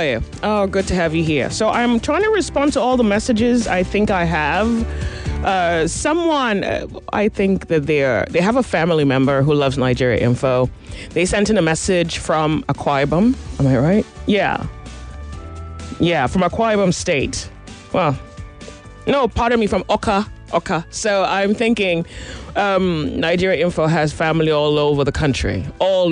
are you? Oh, good to have you here. So I'm trying to respond to all the messages I think I have. I think that they have a family member who loves Nigeria Info. They sent in a message from Akwa Ibom. Am I right? Yeah. Yeah, from Akwa Ibom State. Well, no, pardon me, from Oka. So I'm thinking Nigeria Info has family all over the country.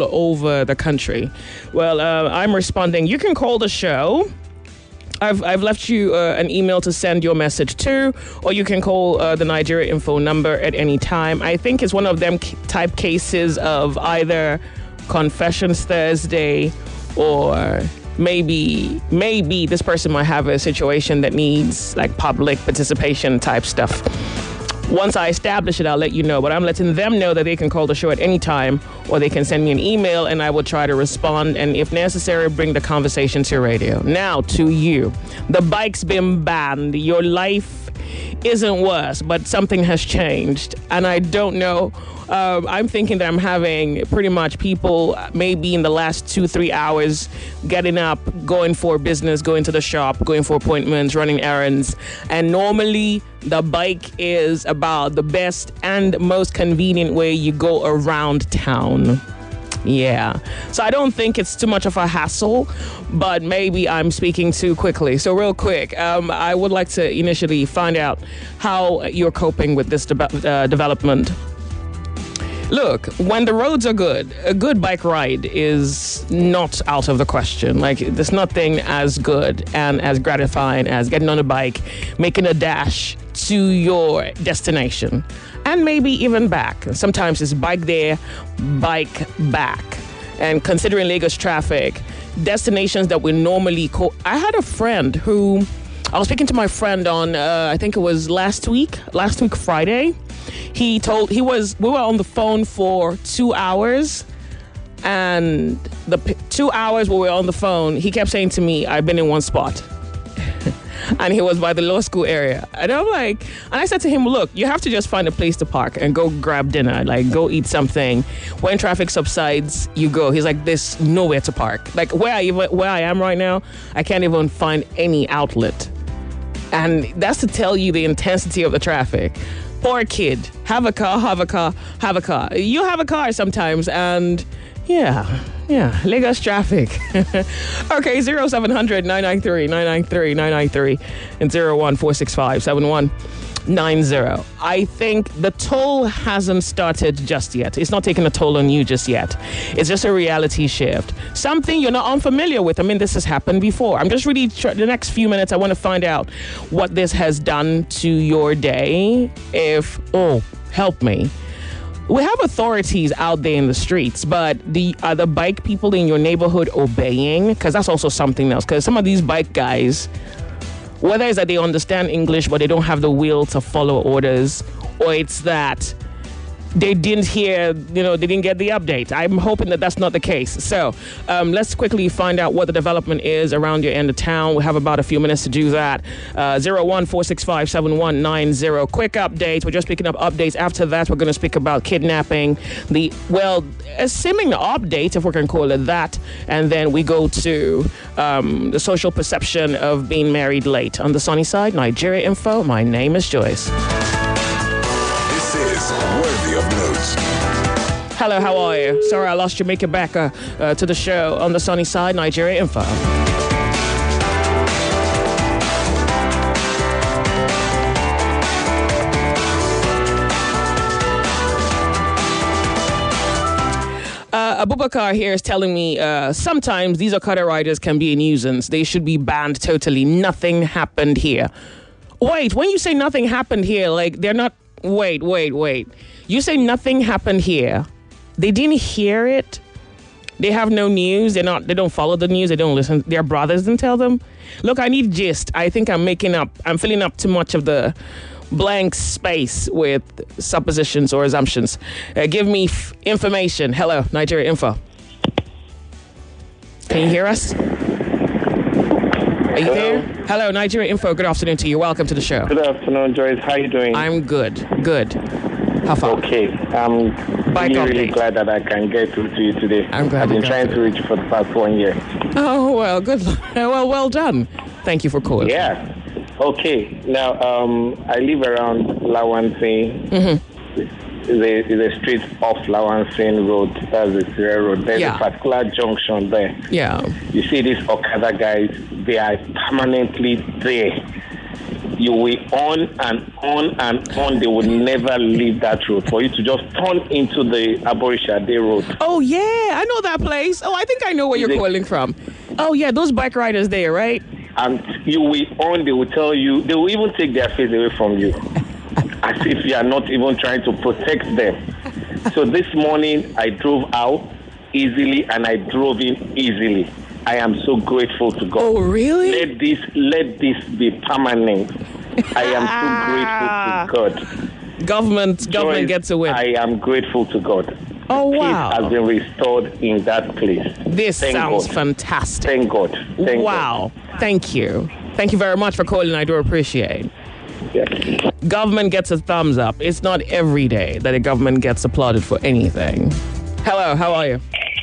Well, I'm responding. You can call the show. I've left you an email to send your message to, or you can call the Nigeria Info number at any time. I think it's one of them type cases of either Confessions Thursday, or maybe this person might have a situation that needs like public participation type stuff. Once I establish it, I'll let you know. But I'm letting them know that they can call the show at any time, or they can send me an email and I will try to respond. And if necessary, bring the conversation to radio. Now to you. The bike's been banned. Your life isn't worse, but something has changed. And I don't know. I'm thinking that I'm having pretty much people maybe in the last 2-3 hours getting up, going for business, going to the shop, going for appointments, running errands. And normally the bike is about the best and most convenient way you go around town. Yeah. So I don't think it's too much of a hassle, but maybe I'm speaking too quickly. So real quick, I would like to initially find out how you're coping with this development. Look, when the roads are good, a good bike ride is not out of the question. Like, there's nothing as good and as gratifying as getting on a bike, making a dash to your destination, and maybe even back. Sometimes it's bike there, bike back. And considering Lagos traffic, destinations that we normally I had a friend who, I was speaking to my friend on, I think it was last week Friday. We were on the phone for 2 hours, and the 2 hours we were on the phone, he kept saying to me, I've been in one spot. And he was by the law school area. And and I said to him, look, you have to just find a place to park and go grab dinner, like go eat something. When traffic subsides, you go. He's like, there's nowhere to park. Like where I am right now, I can't even find any outlet. And that's to tell you the intensity of the traffic. Poor kid. Have a car. You have a car sometimes, and yeah, Lagos traffic. Okay, 0700 993 993 993 and 014657190. I think the toll hasn't started just yet. It's not taking a toll on you just yet. It's just a reality shift. Something you're not unfamiliar with. I mean, this has happened before. I'm just really the next few minutes, I want to find out what this has done to your day. Help me. We have authorities out there in the streets, but are the bike people in your neighborhood obeying? Because that's also something else. Because some of these bike guys, whether it's that they understand English but they don't have the will to follow orders, or it's that they didn't hear, they didn't get the update. I'm hoping that that's not the case. So let's quickly find out what the development is around your end of town. We have about a few minutes to do that. 014657190. Quick updates. We're just picking up updates. After that, we're going to speak about kidnapping. A seeming update, if we can call it that. And then we go to the social perception of being married late. On the sunny side, Nigeria Info. My name is Joyce. Worthy of notes. Hello, how are you? Sorry, I lost you. Make it back to the show on the sunny side, Nigeria Info. Abubakar here is telling me sometimes these Okada riders can be a nuisance. They should be banned totally. Nothing happened here. Wait, when you say nothing happened here, like they're not... Wait. You say nothing happened here. They didn't hear it. They have no news. They don't follow the news. They don't listen. Their brothers didn't tell them. Look, I need gist. I think I'm filling up too much of the blank space with suppositions or assumptions. Give me information. Hello, Nigeria Info. Can you hear us? Are you there? Hello, Nigeria Info. Good afternoon to you. Welcome to the show. Good afternoon, Joyce. How are you doing? I'm good. How far? Okay. I'm Bike really update. glad that I can get through to you today. I'm glad I've you been got trying through. to reach you for the past 1 year. Oh, well, good. Well done. Thank you for calling. Yeah. Okay. Now, I live around Lawansin. The street off Lawansin Road. That's the Sierra Road. There's Yeah. a particular junction there. Yeah. You see these Okada guys, they are permanently there. You will on and on and on. They will never leave that road for you to just turn into the Aborishade Road. Oh, yeah. I know that place. Oh, I think I know where you're Is it- calling from. Oh, yeah. Those bike riders there, right? And you will on, they will tell you, they will even take their face away from you. As if you are not even trying to protect them. So this morning, I drove out easily and I drove in easily. I am so grateful to God. Oh, really? Let this be permanent. I am so grateful to God. Government Joyce, gets a win. I am grateful to God. Oh, Peace wow. has been restored in that place. This Thank sounds God. fantastic. Thank God. Thank Wow. Thank you. Thank you very much for calling. I do appreciate. God. Yeah. Government gets a thumbs up. It's not every day that a government gets applauded for anything. Hello, how are you?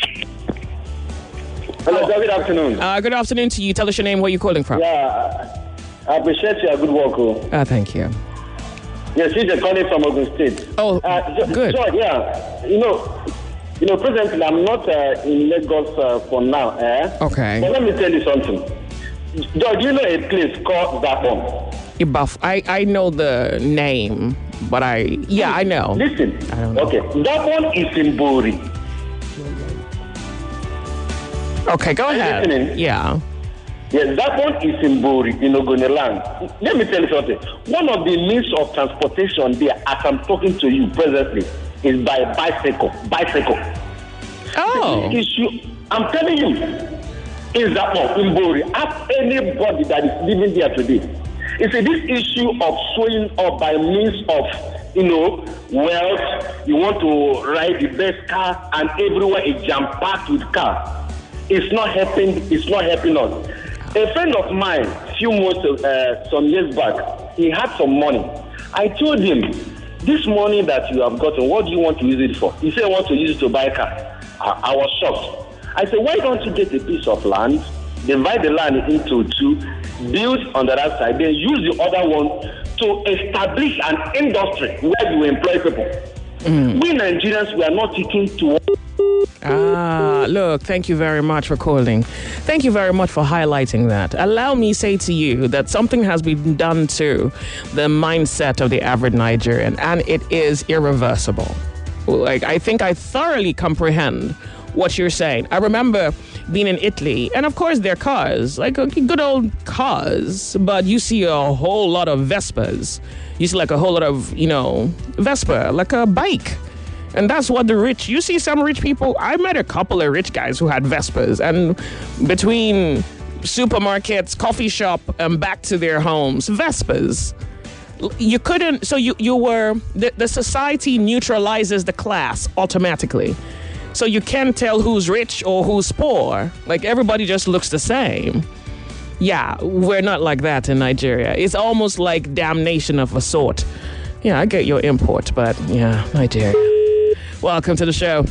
Hello, good afternoon. Good afternoon to you. Tell us your name, where you're calling from. Yeah, I appreciate your good work. Thank you. Yes, you're calling from Ogun State. Oh, good. So, yeah, you know, presently I'm not in Lagos for now. Okay. But let me tell you something. Do you know a place called Zapon? Ibuff. I know the name, but I know. Listen. I don't know. Okay, Zapon is in Bori. Okay, go Are you ahead. listening? Yeah. Yes, that one is in Bori, in Ogoniland. Let me tell you something. One of the means of transportation there, as I'm talking to you presently, is by bicycle. Oh. This issue, I'm telling you, is that one in Bori. Ask anybody that is living there today. It's this issue of showing up by means of, wealth. You want to ride the best car, and everywhere is jam-packed with cars. It's not helping us. A friend of mine, some years back, he had some money. I told him, this money that you have gotten, what do you want to use it for? He said, I want to use it to buy a car. I was shocked. I said, why don't you get a piece of land, divide the land into two, build on the other side, then use the other one to establish an industry where you employ people. We Nigerians, we are not taking to... Look, thank you very much for calling. Thank you very much for highlighting that. Allow me say to you that something has been done to the mindset of the average Nigerian, and it is irreversible. Like, I think I thoroughly comprehend what you're saying. I remember being in Italy, and of course they're cars, like good old cars, but you see a whole lot of Vespas. You see like a whole lot of, Vespa, like a bike. And that's what you see some rich people. I met a couple of rich guys who had Vespas, and between supermarkets, coffee shop, and back to their homes, Vespas. You couldn't, so you were, the society neutralizes the class automatically. So you can't tell who's rich or who's poor. Like, everybody just looks the same. Yeah, we're not like that in Nigeria. It's almost like damnation of a sort. Yeah, I get your import, but yeah, Nigeria. Welcome to the show.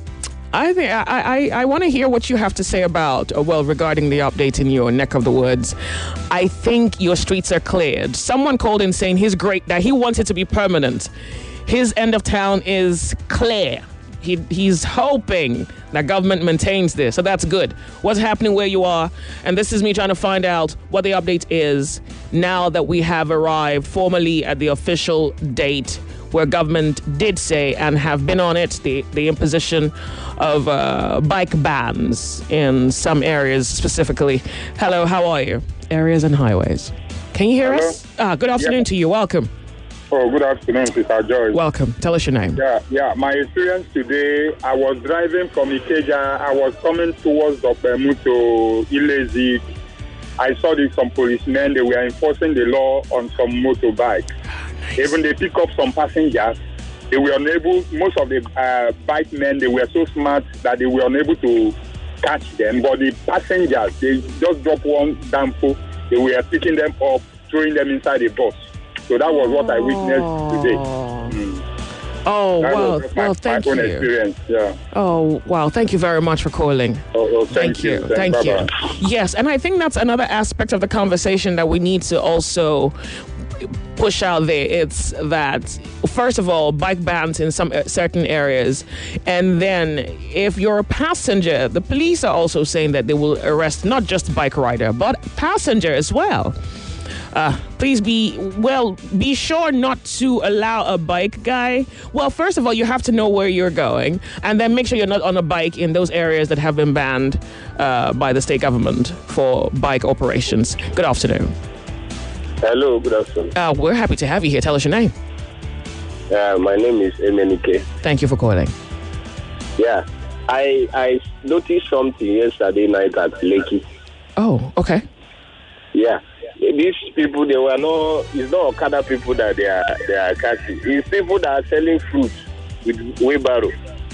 I think I want to hear what you have to say about, regarding the update in your neck of the woods. I think your streets are cleared. Someone called in saying that he wants it to be permanent. His end of town is clear. He's hoping that government maintains this, so that's good. What's happening where you are? And this is me trying to find out what the update is now that we have arrived formally at the official date where government did say and have been on it, the imposition of bike bans in some areas specifically. Hello, how are you? Areas and highways. Can you hear us? Good afternoon to you. Welcome. Oh, good afternoon, Sister Joyce. Welcome. Tell us your name. Yeah. My experience today, I was driving from Ikeja. I was coming towards Dopemu to Ilezi. I saw some policemen. They were enforcing the law on some motorbike. Nice. Even they pick up some passengers. They were unable, most of the bike men, they were so smart that they were unable to catch them. But the passengers, they just dropped one dampo. They were picking them up, throwing them inside the bus. So that was what I witnessed today. Oh, That well, was just well, thank my own you. experience. Yeah. Oh, wow. Thank you very much for calling. Thank you. Thank you. Bye-bye. Yes, and I think that's another aspect of the conversation that we need to also push out there. It's that, first of all, bike bans in some certain areas. And then if you're a passenger, the police are also saying that they will arrest not just bike rider, but passenger as well. Please be sure not to allow a bike guy. Well, first of all, you have to know where you're going, and then make sure you're not on a bike in those areas that have been banned by the state government for bike operations. Good afternoon. Hello, good afternoon. We're happy to have you here. Tell us your name. My name is Emenike. Thank you for calling. Yeah, I noticed something yesterday night at Lekki. Oh, okay. Yeah, these people, it's not Okada people that they are catching. It's people that are selling fruits with wheelbarrow.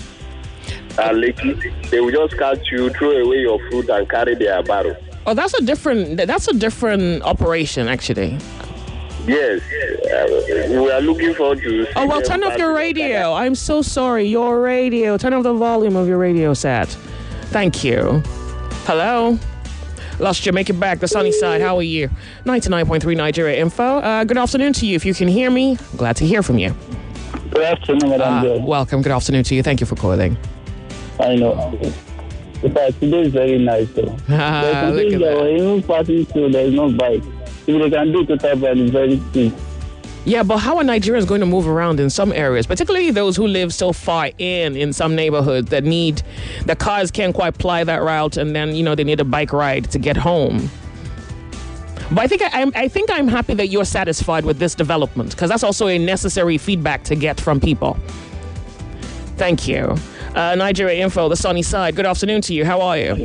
At Lekki, they will just catch you, throw away your fruit and carry their barrow. Oh, that's a different operation, actually. Yes, we are looking forward to. Oh, well, turn off your radio. I'm so sorry. Your radio. Turn off the volume of your radio set. Thank you. Hello? Lost you. Make it back. The sunny side. How are you? 99.3 Nigeria Info. Good afternoon to you. If you can hear me, glad to hear from you. Good afternoon, Madam. Welcome. Good afternoon to you. Thank you for calling. I know. But today is very nice, though. Look at that. Even passing through, there is no bike. If they can do total ban, it's very cheap. Yeah, but how are Nigerians going to move around in some areas, particularly those who live so far in some neighborhoods that need, the cars can't quite ply that route, and then, they need a bike ride to get home. But I think I'm happy that you're satisfied with this development, because that's also a necessary feedback to get from people. Thank you. Nigeria Info, the sunny side. Good afternoon to you. How are you?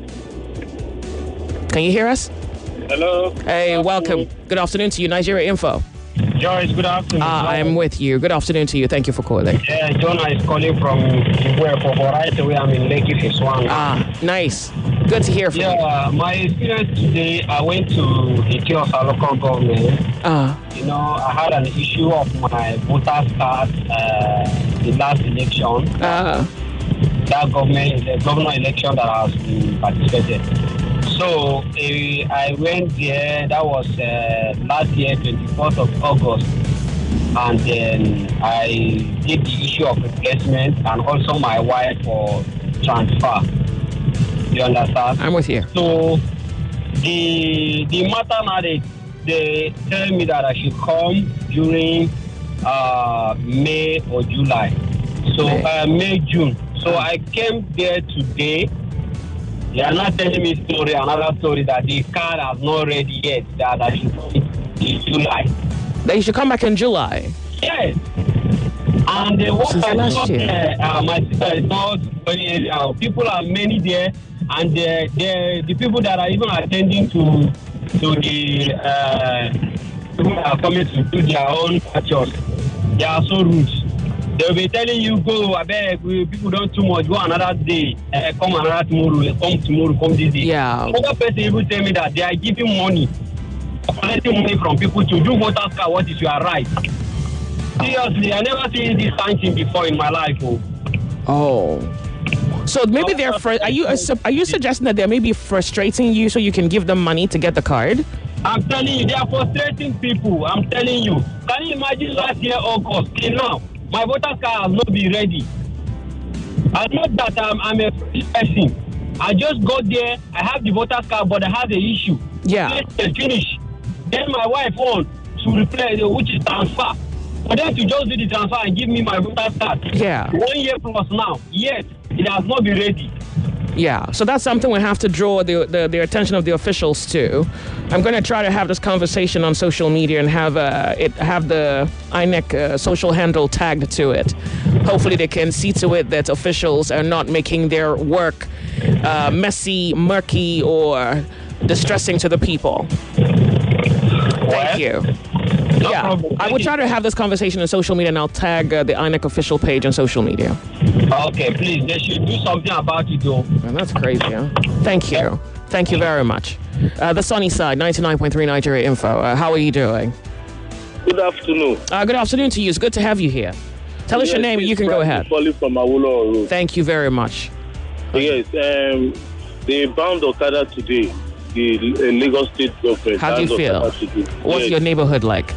Can you hear us? Hello. Hey, welcome. Good afternoon to you. Nigeria Info. Joyce, good afternoon. I'm with you. Good afternoon to you. Thank you for calling. Jonah is calling from Ibuepo, but right away I'm in Lekki Phase 1. Nice. Good to hear from you. Yeah, my experience today, I went to the Tiosa local government. I had an issue of my voter's card the last election. That governor election that has been participated. So I went there, that was last year, 24th of August. And then I did the issue of replacement and also my wife for transfer. You understand? I'm with you. So the matter now, they tell me that I should come during May or July. So May, June. So I came there today. They are not telling me another story that the car has not ready yet, that I should come in July. That you should come back in July? Yes. And what I last year. My sister is not very, people are many there, and the people that are even attending to the people that are coming to do their own purchase, they are so rude. They'll be telling you, go, I beg, people don't too much, go another day, come another tomorrow, come this day. Yeah. Another person even tell me that they are giving money, collecting money from people to do voter card, what is your right? Seriously, I never seen this kind of thing before in my life. Oh. So maybe they're, are you suggesting that they may be frustrating you so you can give them money to get the card? I'm telling you, they are frustrating people, I'm telling you. Can you imagine last year, August, till now? My voter card has not been ready. I know that I'm a French person. I just got there. I have the voter card, but I have the issue. Yeah. Finish. Then my wife on to replace, which is transfer. For them to just do the transfer and give me my voter card. Yeah. 1 year plus now. Yet it has not been ready. Yeah, so that's something we have to draw the attention of the officials to. I'm going to try to have this conversation on social media and have the INEC social handle tagged to it. Hopefully they can see to it that officials are not making their work messy, murky, or distressing to the people. Thank you. Yeah, I will try to have this conversation on social media, and I'll tag the INEC official page on social media. Okay, please. They should do something about it, though. Man, that's crazy, huh? Thank you. Thank you very much. The sunny side, 99.3 Nigeria Info. How are you doing? Good afternoon. Good afternoon to you. It's good to have you here. Tell us your name. You can go ahead. Calling from Awolowo Road. Thank you very much. Yes, they bound Okada today. The Lagos State government. How do you feel? What's your neighborhood like?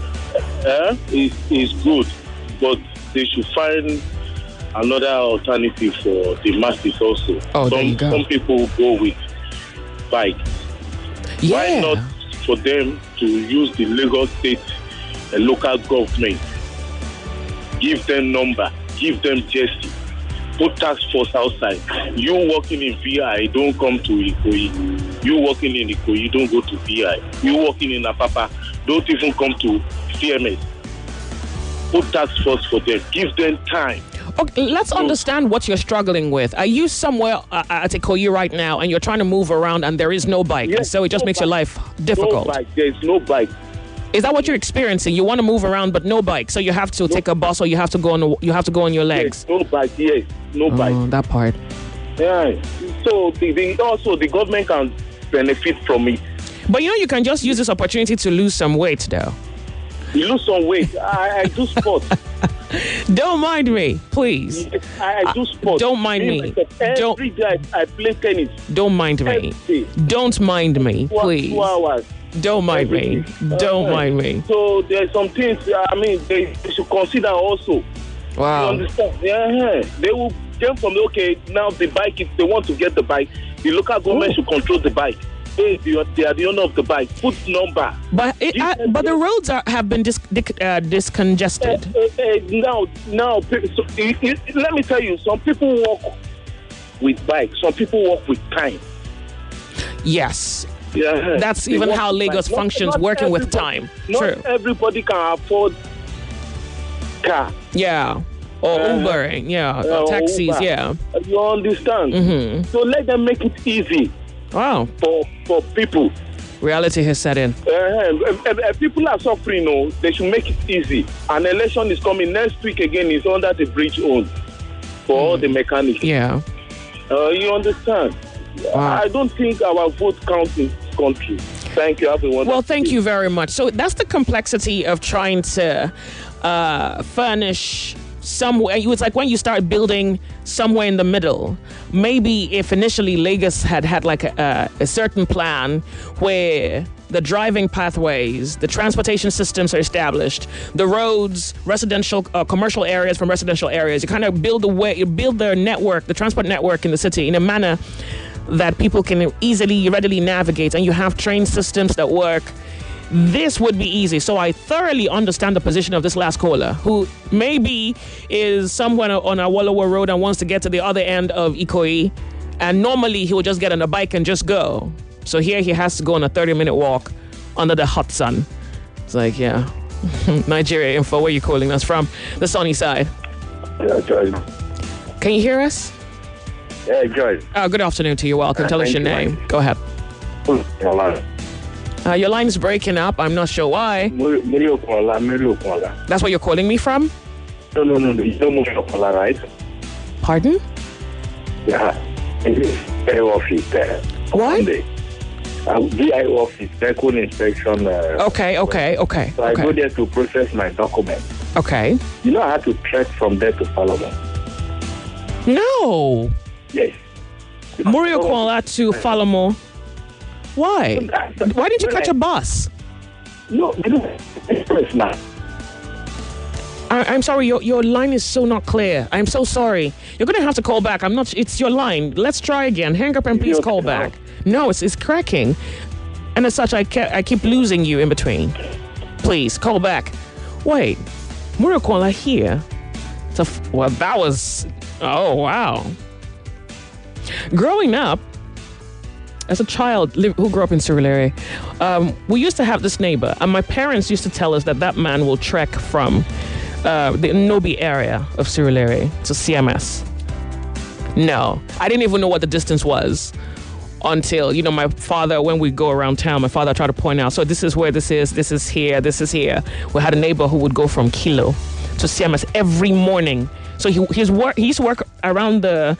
It's good, but they should find another alternative for the masses also. Oh, there you go. Some people go with bikes. Yeah. Why not for them to use the Lagos State local government? Give them number, give them jersey, put task force outside. You working in VI, don't come to Ikoyi. You working in Ikoyi, don't go to VI. You working in Apapa, don't even come to CMS. Put task force for them. Give them time. Okay, let's understand what you're struggling with. Are you somewhere at Ikoyi right now and you're trying to move around and there is no bike? Yes, so it just makes your life difficult. No bike. There's no bike. Is that what you're experiencing? You want to move around but no bike, so you have to take a bus or you have to go on your legs. Yes, no bike. Yes, no bike. That part. Yeah. So also the government can benefit from it. But you can just use this opportunity to lose some weight, though. You lose some weight. I do sports. Don't mind me, please. Yes, I do sports. Don't mind me. Every day I play tennis. Don't mind me. Don't mind me, please. 2 hours. Don't mind me. Don't mind me. So there's some things, they should consider also. Wow. You understand? Yeah. They will jump from, now the bike, if they want to get the bike, the local government should control the bike. They are the owner of the bike. Put number. But the roads have been discongested. Now, let me tell you, some people walk with bikes. Some people walk with time. Yes. Yeah. That's even how Lagos functions, working with time. Not everybody can afford car. Yeah. Or Ubering, or taxis, Uber. yeah. You understand? Mm-hmm. So let them make it easy. Wow. For people. Reality has set in. People are suffering, they should make it easy. An election is coming next week again, it's under the bridge own for all the mechanics. Yeah. You understand? Wow. I don't think our vote counts in this country. Thank you, everyone. Well, thank you very much. So that's the complexity of trying to furnish somewhere. It's like when you start building somewhere in the middle. Maybe if initially Lagos had like a certain plan where the driving pathways, the transportation systems are established, the roads, residential, commercial areas from residential areas, you kind of build the network, the transport network in the city in a manner that people can readily navigate, and you have train systems that work. This would be easy. So I thoroughly understand the position of this last caller, who maybe is somewhere on Awolowo Road and wants to get to the other end of Ikoyi, and normally he would just get on a bike and just go. So here he has to go on a 30-minute walk under the hot sun. It's like, yeah. Nigeria Info, where are you calling us from? The sunny side. Yeah, George. Can you hear us? Yeah, George. Good afternoon to you. Welcome. Tell us your name. Go ahead. Your line is breaking up. I'm not sure why. That's where you're calling me from? No. You don't move your collar, right? Pardon? Yeah. VI office there. What? VI office, vehicle inspection. Okay. So I go there to process my document. Okay. I had to trek from there to Falomo. No. Yes. Murio Kuala to Falomo. Why? Why didn't you catch a bus? No, it's not. I'm sorry, your line is so not clear. I'm so sorry. You're going to have to call back. It's your line. Let's try again. Hang up and please call back. No, it's cracking. And as such, I keep losing you in between. Please, call back. Wait, Murio Kuala here? Well, that was... Oh, wow. Growing up, as a child who grew up in Surulere, we used to have this neighbor, and my parents used to tell us that man will trek from the Nobi area of Surulere to CMS. No, I didn't even know what the distance was until, my father, when we go around town, my father tried to point out, so this is where this is here, this is here. We had a neighbor who would go from Kilo to CMS every morning. So he used to work around the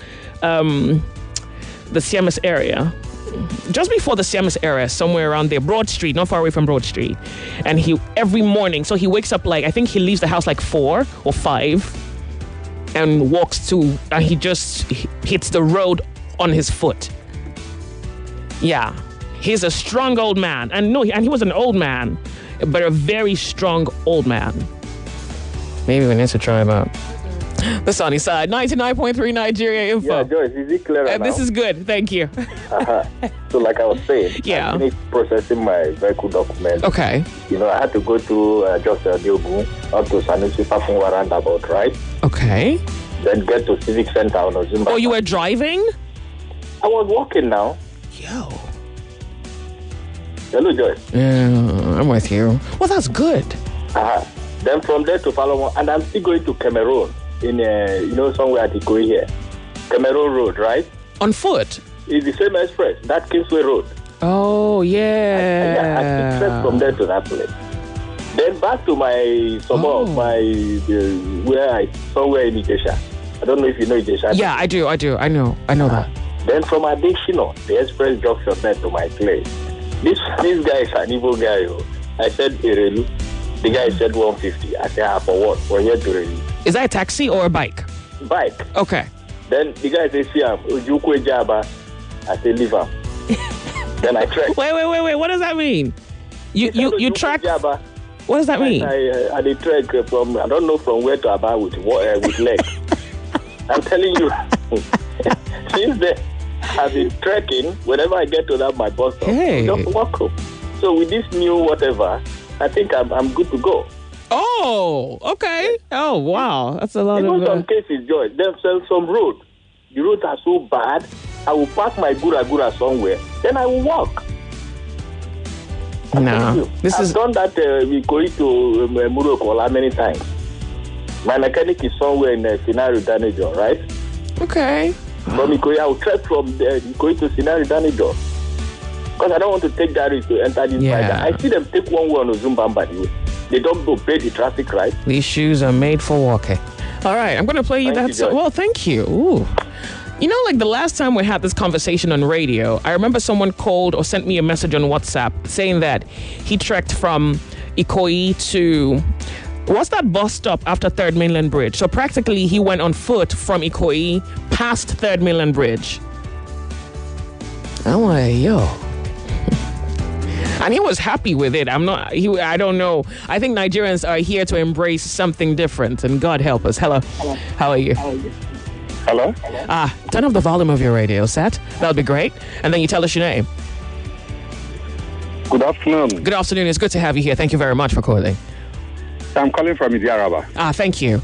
CMS area. Just before the CMS area, somewhere around there, Broad Street, not far away from Broad Street. And every morning, so he wakes up I think he leaves the house 4 or 5. and he just hits the road on his foot. Yeah, he's a strong old man. And he was an old man, but a very strong old man. Maybe we need to try him out. The sunny side, 99.3 Nigeria Info. Yeah, Joyce, is it clear now? This is good, thank you. So like I was saying, yeah. I finished processing my vehicle documents. Okay. I had to go to just Diogun up to Sanusi Fafunwa roundabout, right? Okay. Then get to Civic Center on Ozumba. Oh, you were driving? I was walking now. Yo. Hello, Joyce. Yeah, I'm with you. Well, that's good. Then from there to Falomon, and I'm still going to Cameroon in, somewhere at Ikoyi here. Cameroon Road, right? On foot? It's the same express, that Kingsway Road. Oh, yeah. I still trek from there to that place. Then back to my suburb, somewhere in Ijesha. I don't know if you know Ijesha. Yeah, I do. I know that. Then from Adeshino, the express junction there to my place. This guy is an evil guy. I said, Erelu. The guy said 150. I said, for what? For here to release. Is that a taxi or a bike? Bike. Okay. Then the guy says, Ujukwe Jaba. I said, leave him. Then I track. Wait. What does that mean? You track? Jaba. What does that mean? I did track from, I don't know from where to Aba with legs. I'm telling you. Since then, I've been trekking. Whenever I get to that, my bus stop, just walk up. So with this new whatever, I think I'm good to go. Oh, okay. Oh, wow. That's a lot of... some cases, Joyce, there's some road. The roads are so bad, I will park my gura somewhere, then I will walk. I've done that we go to Murokola many times. My mechanic is somewhere in Scenario Danijo, right? Okay. From Ikoyi, I will trek from Ikoyi to Scenario Danijo. Because I don't want to take that risk to enter this rider. I see them take one way on Ozumbamba. They don't obey the traffic, right? These shoes are made for walking. All right, I'm going to play you that song. Well, thank you. Ooh. Like the last time we had this conversation on radio, I remember someone called or sent me a message on WhatsApp saying that he trekked from Ikoyi to... What's that bus stop after 3rd Mainland Bridge? So practically he went on foot from Ikoyi past 3rd Mainland Bridge. I'm like, yo. And he was happy with it. I don't know. I think Nigerians are here to embrace something different, and God help us. Hello. How are you? Hello? Turn up the volume of your radio set. That would be great. And then you tell us your name. Good afternoon. Good afternoon. It's good to have you here. Thank you very much for calling. I'm calling from Idiaraba. Thank you.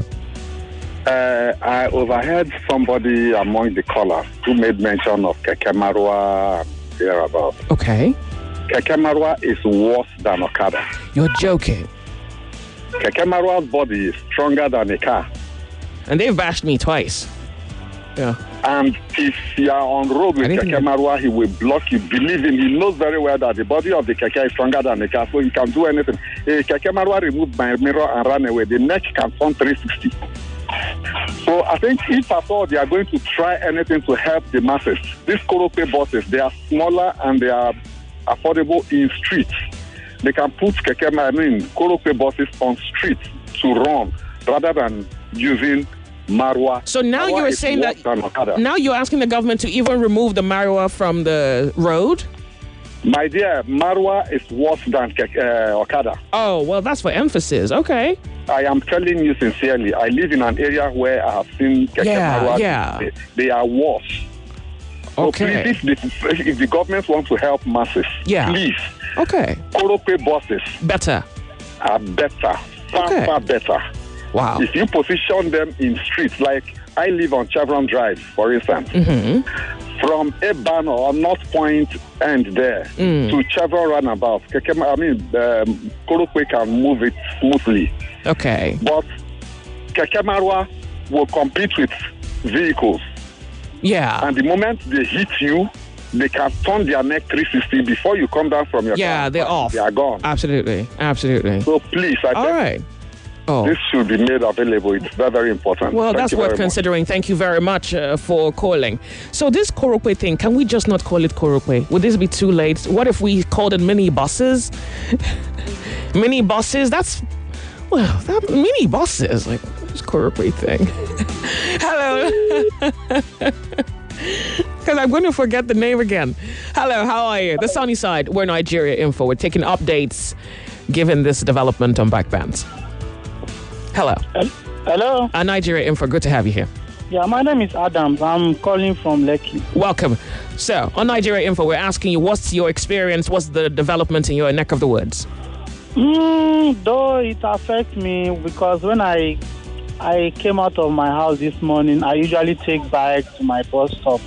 I overheard somebody among the callers who made mention of Keke Marwa thereabout. Okay. Keke Marwa is worse than Okada. You're joking. Keke Marwa's body is stronger than a car. And they've bashed me twice. Yeah. And if you are on road with Keke Marwa, he will block you. Believe him, he knows very well that the body of the Keke is stronger than the car, so he can do anything. If Keke Marwa removed my mirror and ran away, the neck can turn 360. So I think if at all they are going to try anything to help the masses, these Korope buses, they are smaller and they are affordable in streets. They can put Korope buses on streets to run rather than using Marwa. So now you're saying that now you're asking the government to even remove the Marwa from the road? My dear, Marwa is worse than Okada. Oh, well, that's for emphasis. Okay. I am telling you sincerely, I live in an area where I have seen Marwa. Yeah. They are worse. Okay. So please, if the government wants to help masses, please. Okay. Korope buses are better. Far better. Wow. If you position them in streets, like I live on Chevron Drive, for instance, from Eban or North Point end there to Chevron Runabout, Korope can move it smoothly. Okay. But Keke Marwa will compete with vehicles. Yeah. And the moment they hit you, they can turn their neck 360 before you come down from your car. Yeah, they're off. They are gone. Absolutely. So please, I think this should be made available. It's very, very important. Well, that's worth considering. Thank you very much for calling. So this Korope thing, can we just not call it Korope? Would this be too late? What if we called it mini buses? Mini buses? Mini buses. Like, This Korokwe thing. Hello. Because I'm going to forget the name again. Hello, how are you? The Sunny Side, we're Nigeria Info. We're taking updates given this development on bike bans. Hello. Hello. Nigeria Info, good to have you here. Yeah, my name is Adams. I'm calling from Lekki. Welcome. So, on Nigeria Info, we're asking you, what's your experience? What's the development in your neck of the woods? Though it affects me because when I came out of my house this morning, I usually take bike to my bus stop.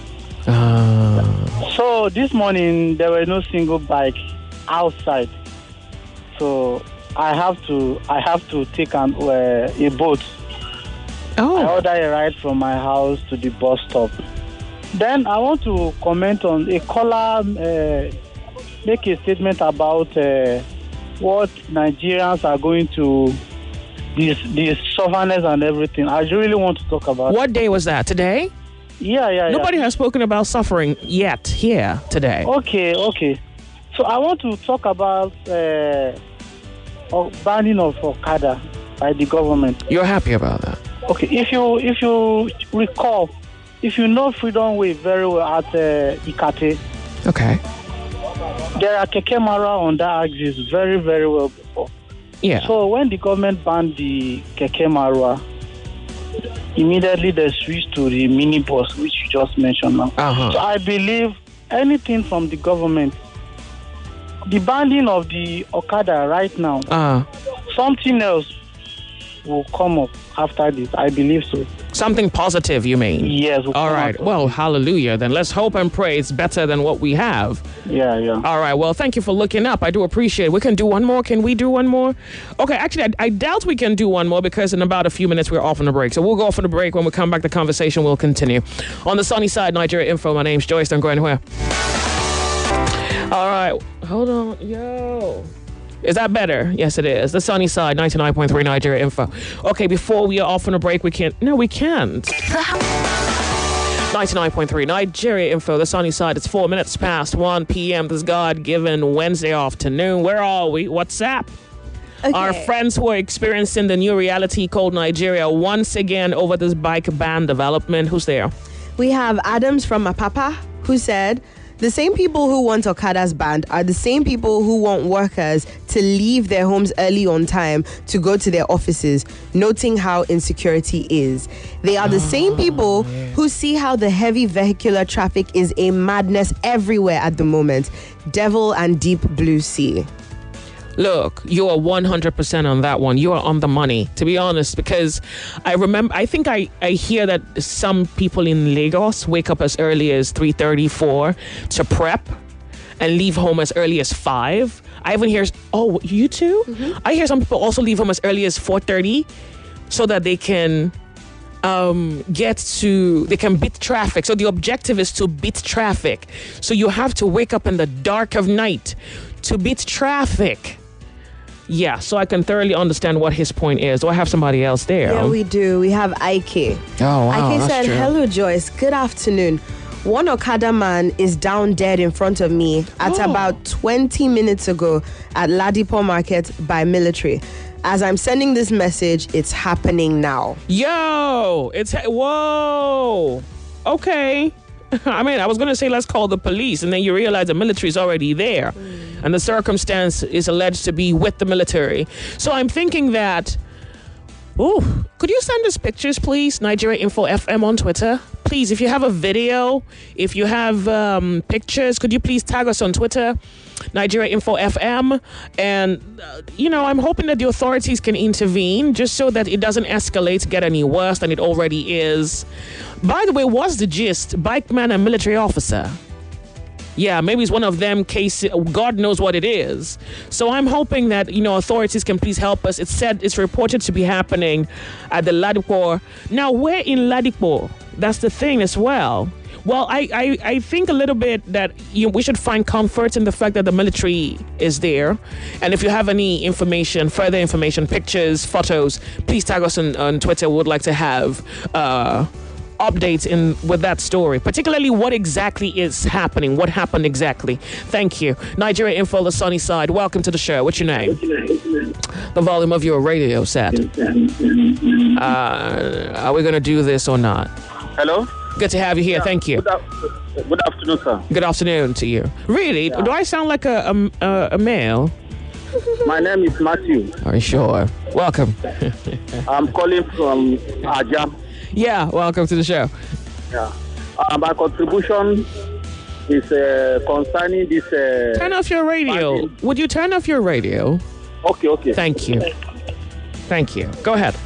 So this morning, there were no single bike outside. So I have to take a boat. Oh. I order a ride from my house to the bus stop. Then I want to comment on a caller make a statement about what Nigerians are going to, the sufferness and everything. I really want to talk about. What day was that? Today? Yeah. Nobody has spoken about suffering yet here today. Okay. So I want to talk about banning of Okada by the government. You're happy about that? Okay, if you recall, if you know Freedom Way very well at Ikate. Okay. There are Keke Mara on that axis very, very well before. Yeah. So when the government banned the Keke Mara, immediately they switched to the minibus, which you just mentioned now. So I believe anything from the government, the banning of the Okada right now, something else will come up after this. I believe so. Something positive, you mean? Yes. All right. Well, hallelujah. Then let's hope and pray it's better than what we have. Yeah. All right. Well, thank you for looking up. I do appreciate it. We can do one more. Can we do one more? Okay. Actually, I doubt we can do one more because in about a few minutes we're off on a break. So we'll go off on a break. When we come back, the conversation will continue. On the Sunny Side, Nigeria Info. My name's Joyce. I'm going where? All right. Hold on. Yo. Is that better? Yes, it is. The Sunny Side, 99.3 Nigeria Info. Okay, before we are off on a break, we can't. No, we can't. 99.3 Nigeria Info, the Sunny Side. It's 4 minutes past 1 p.m. this God-given Wednesday afternoon. Where are we? What's up? Okay. Our friends who are experiencing the new reality called Nigeria once again over this bike ban development. Who's there? We have Adams from Apapa, who said, the same people who want Okadas banned are the same people who want workers to leave their homes early on time to go to their offices, noting how insecurity is. They are the same people who see how the heavy vehicular traffic is a madness everywhere at the moment. Devil and deep blue sea. Look, you are 100% on that one. You are on the money, to be honest, because I think I hear that some people in Lagos wake up as early as 3:30, 4 to prep and leave home as early as 5. I even hear, you too? Mm-hmm. I hear some people also leave home as early as 4:30 so that they can they can beat traffic. So the objective is to beat traffic. So you have to wake up in the dark of night to beat traffic. Yeah, so I can thoroughly understand what his point is. Do I have somebody else there? Yeah, we do. We have Ike. Oh, wow. Ike said, true. Hello, Joyce. Good afternoon. One Okada man is down dead in front of me at about 20 minutes ago at Ladipo Market by Military. As I'm sending this message, it's happening now. Yo, whoa. Okay. I mean, I was going to say, let's call the police. And then you realize the military is already there. And the circumstance is alleged to be with the military. So I'm thinking that, could you send us pictures, please? Nigeria Info FM on Twitter. Please, if you have a video, if you have pictures, could you please tag us on Twitter? Nigeria Info FM. And, I'm hoping that the authorities can intervene just so that it doesn't escalate, get any worse than it already is. By the way, what's the gist? Bikeman and military officer. Yeah, maybe it's one of them cases. God knows what it is. So I'm hoping that, authorities can please help us. It's reported to be happening at the Ladipo. Now, where in Ladipo? That's the thing as well. Well, I think a little bit that we should find comfort in the fact that the military is there. And if you have any information, further information, pictures, photos, please tag us on Twitter. We would like to have updates with that story, particularly what exactly is happening, what happened exactly. Thank you. Nigeria Info, the sunny side. Welcome to the show. What's your name? The volume of your radio set. Are we going to do this or not? Hello? Good to have you here. Thank you. Good afternoon, sir. Good afternoon to you. Really? Yeah. Do I sound like a male? My name is Matthew. Are you sure? Welcome. I'm calling from Ajam. Yeah, welcome to the show. Yeah. My contribution is concerning this... turn off your radio. Banding. Would you turn off your radio? Okay. Thank you. Thank you. Go ahead.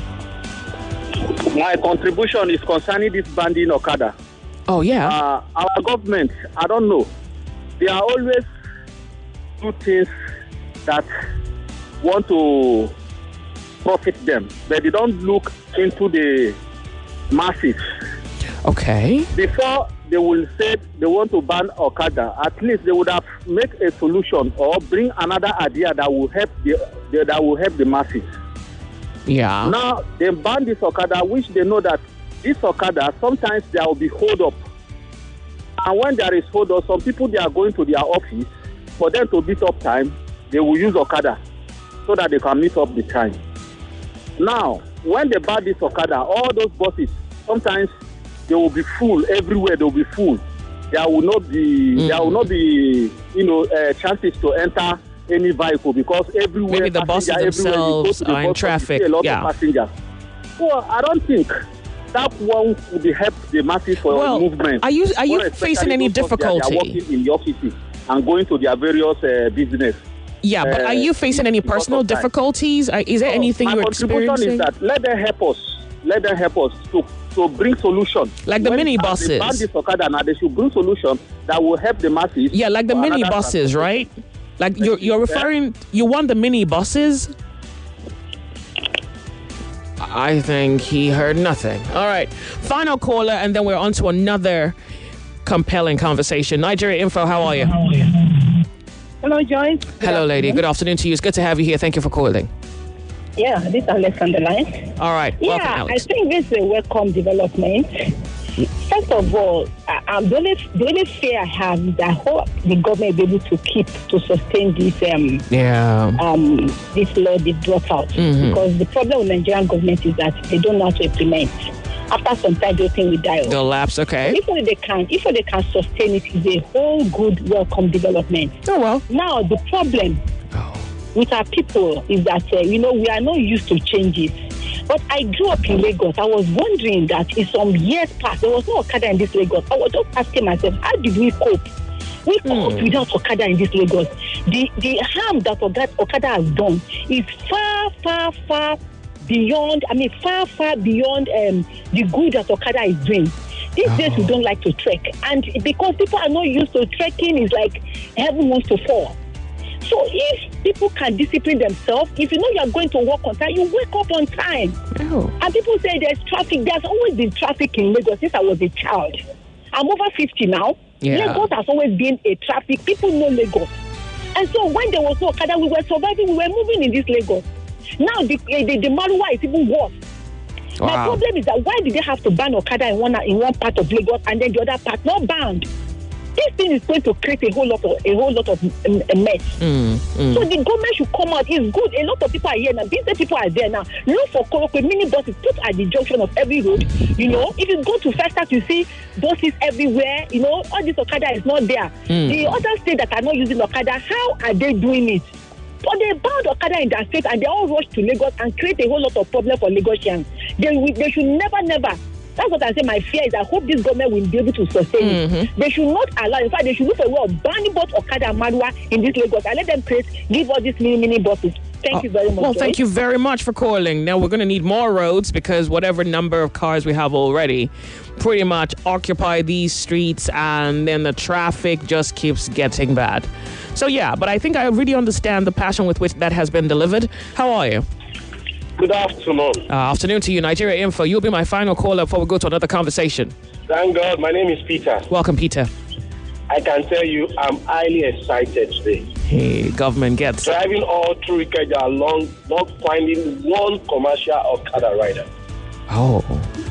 My contribution is concerning this banding Okada. Oh, yeah? Our government, I don't know. They are always do things that want to profit them, but they don't look into the masses. Okay. Before they will say they want to ban Okada, at least they would have made a solution or bring another idea that will help the masses. Yeah. Now they ban this Okada, which they know that this Okada sometimes there will be hold up, and when there is hold up, some people they are going to their office for them to beat up time. They will use Okada so that they can meet up the time. Now, when they ban this Okada, all those buses, sometimes they will be full everywhere. They will be full. There will not be, chances to enter any vehicle because everywhere. Maybe the buses themselves are in traffic. A lot of passengers. So I don't think that one would help the masses for movement. Are you facing any difficulty? They are working in the offices and going to their various business. Yeah, but are you facing any personal difficulties? Is there anything you're experiencing? My contribution is that let them help us to bring solutions. Like the mini buses. They ban this Okada now, they should bring solutions that will help the masses. Yeah, like the mini buses, right? Like you're referring, you want the mini buses? I think he heard nothing. All right, final caller, and then we're on to another compelling conversation. Nigeria Info, how are you? Hello, Joyce. Hello, lady. Good afternoon to you. It's good to have you here. Thank you for calling. Yeah, this is Alex on the line. All right. Welcome, Alex. I think this is a welcome development. First of all, the only fear I have is that how the government will be able to sustain this this law they brought out. Mm-hmm. Because the problem with Nigerian government is that they don't know how to implement. After some time, they think we die off. They'll lapse, okay. If they can sustain it, it's a whole good welcome development. Oh, well. Now, the problem with our people is that, we are not used to changes. But I grew up in Lagos. I was wondering that in some years past, there was no Okada in this Lagos. I was just asking myself, how did we cope? We cope without Okada in this Lagos. The harm that Okada has done is far beyond, far beyond the good that Okada is doing. These days we don't like to trek. And because people are not used to trekking, it's like heaven wants to fall. So if people can discipline themselves, if you know you are going to work on time, you wake up on time. Oh. And people say there's traffic. There's always been traffic in Lagos since I was a child. I'm over 50 now. Yeah. Lagos has always been a traffic. People know Lagos. And so when there was no Okada, we were surviving. We were moving in this Lagos. Now the Marua is even worse. Wow. My problem is that why did they have to ban Okada in one part of Lagos and then the other part not banned? This thing is going to create a whole lot of mess. So the government should come out. It's good. A lot of people are here now. Business people are there now. Look for Korokwe mini buses put at the junction of every road. If you go to Festac, you see buses everywhere. All this Okada is not there. The other states that are not using Okada, how are they doing it? But they banned Okada in their state and they all rushed to Lagos and create a whole lot of problem for Lagosians. They should never. That's what I say. My fear is I hope this government will be able to sustain it. They should not allow. In fact, they should look for a way of banning both Okada and Marua in this Lagos and let them give all these mini buses. Thank you very much. Well, thank you very much for calling. Now we're going to need more roads because whatever number of cars we have already pretty much occupy these streets, and then the traffic just keeps getting bad. So yeah, but I think I really understand the passion with which that has been delivered. How are you? Good afternoon. Afternoon to you, Nigeria Info. You'll be my final caller before we go to another conversation. Thank God. My name is Peter. Welcome, Peter. I can tell you I'm highly excited today. Hey, government gets driving all through Ikeja along, not finding one commercial Okada rider. Oh.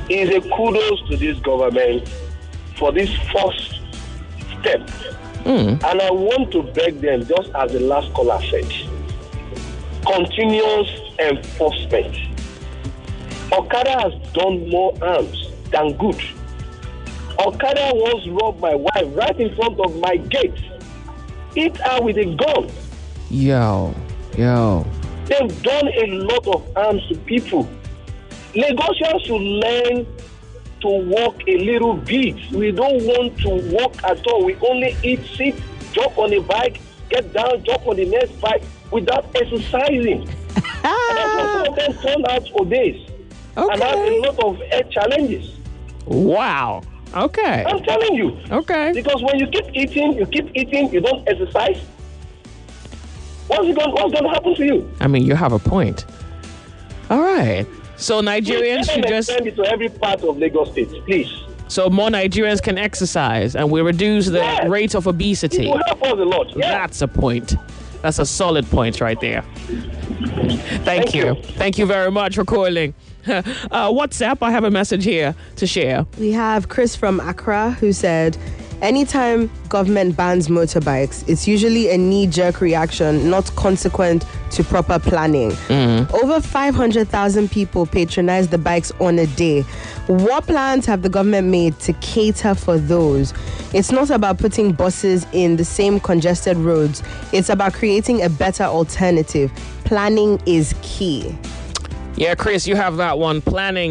is a kudos to this government for this first step. And I want to beg them, just as the last caller said, continuous enforcement. Okada has done more harms than good. Okada once robbed my wife right in front of my gate. Hit her with a gun. Yo. They've done a lot of harms to people. Lagosians should learn to walk a little bit. We don't want to walk at all. We only eat, sit, jump on a bike, get down, jump on the next bike without exercising. And that's what some of them turn out for days. Okay. And have a lot of health challenges. Wow. Okay. I'm telling you. Okay. Because when you keep eating, you don't exercise. What's going to happen to you? I mean, you have a point. All right. So Nigerians should just extend it to every part of Lagos State, please. So more Nigerians can exercise and we reduce the rate of obesity. It will help us a lot. Yeah. That's a point. That's a solid point right there. Thank you. Thank you very much for calling. WhatsApp, I have a message here to share. We have Chris from Accra who said, anytime government bans motorbikes, it's usually a knee-jerk reaction, not consequent to proper planning. Over 500,000 people patronize the bikes on a day. What plans have the government made to cater for those? It's not about putting buses in the same congested roads. It's about creating a better alternative. Planning is key. Yeah, Chris, you have that one. Planning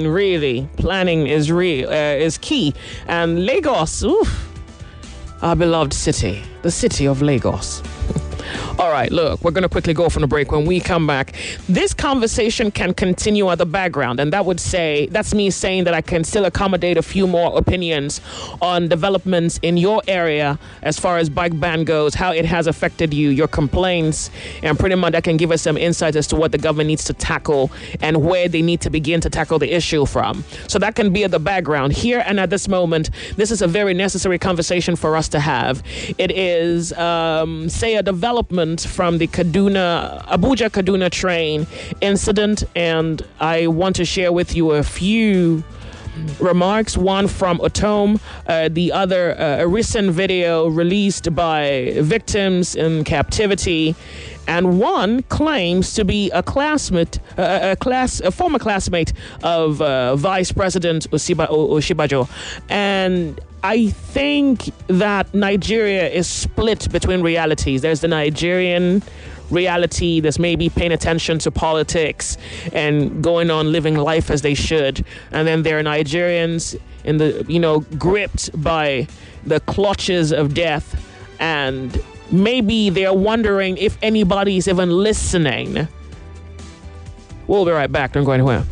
is key. And Lagos, our beloved city, the city of Lagos. All right, look, we're going to quickly go from the break. When we come back, this conversation can continue at the background, and that's me saying that I can still accommodate a few more opinions on developments in your area as far as bike ban goes, how it has affected you, your complaints, and pretty much that can give us some insight as to what the government needs to tackle and where they need to begin to tackle the issue from. So that can be at the background. Here and at this moment, this is a very necessary conversation for us to have. It is, say, a development from the Abuja-Kaduna train incident, and I want to share with you a few remarks. One from Otom, the other a recent video released by victims in captivity, and one claims to be a former classmate of Vice President Oshibajo. And I think that Nigeria is split between realities. There's the Nigerian reality that's maybe paying attention to politics and going on living life as they should. And then there are Nigerians in the, gripped by the clutches of death. And maybe they're wondering if anybody's even listening. We'll be right back. Don't go anywhere.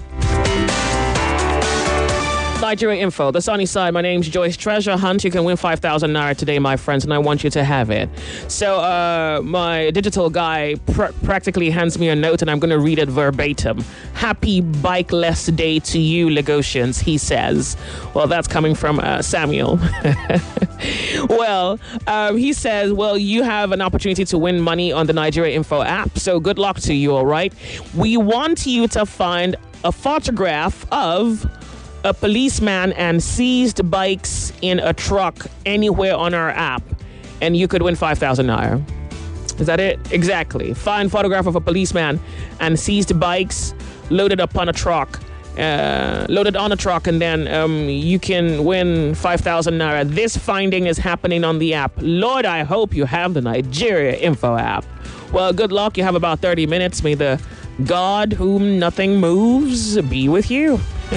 Nigeria Info, the sunny side. My name's Joyce Treasure Hunt. You can win 5,000 naira today, my friends, and I want you to have it. So my digital guy practically hands me a note, and I'm going to read it verbatim. Happy bikeless day to you, Lagosians, he says. Well, that's coming from Samuel. Well, he says, well, you have an opportunity to win money on the Nigeria Info app, so good luck to you, all right? We want you to find a photograph of a policeman and seized bikes in a truck anywhere on our app, and you could win 5,000 naira. Is that it? Exactly. Find photograph of a policeman and seized bikes loaded on a truck, and then you can win 5,000 naira. This finding is happening on the app. Lord, I hope you have the Nigeria Info app. Well, good luck. You have about 30 minutes. May the God whom nothing moves be with you.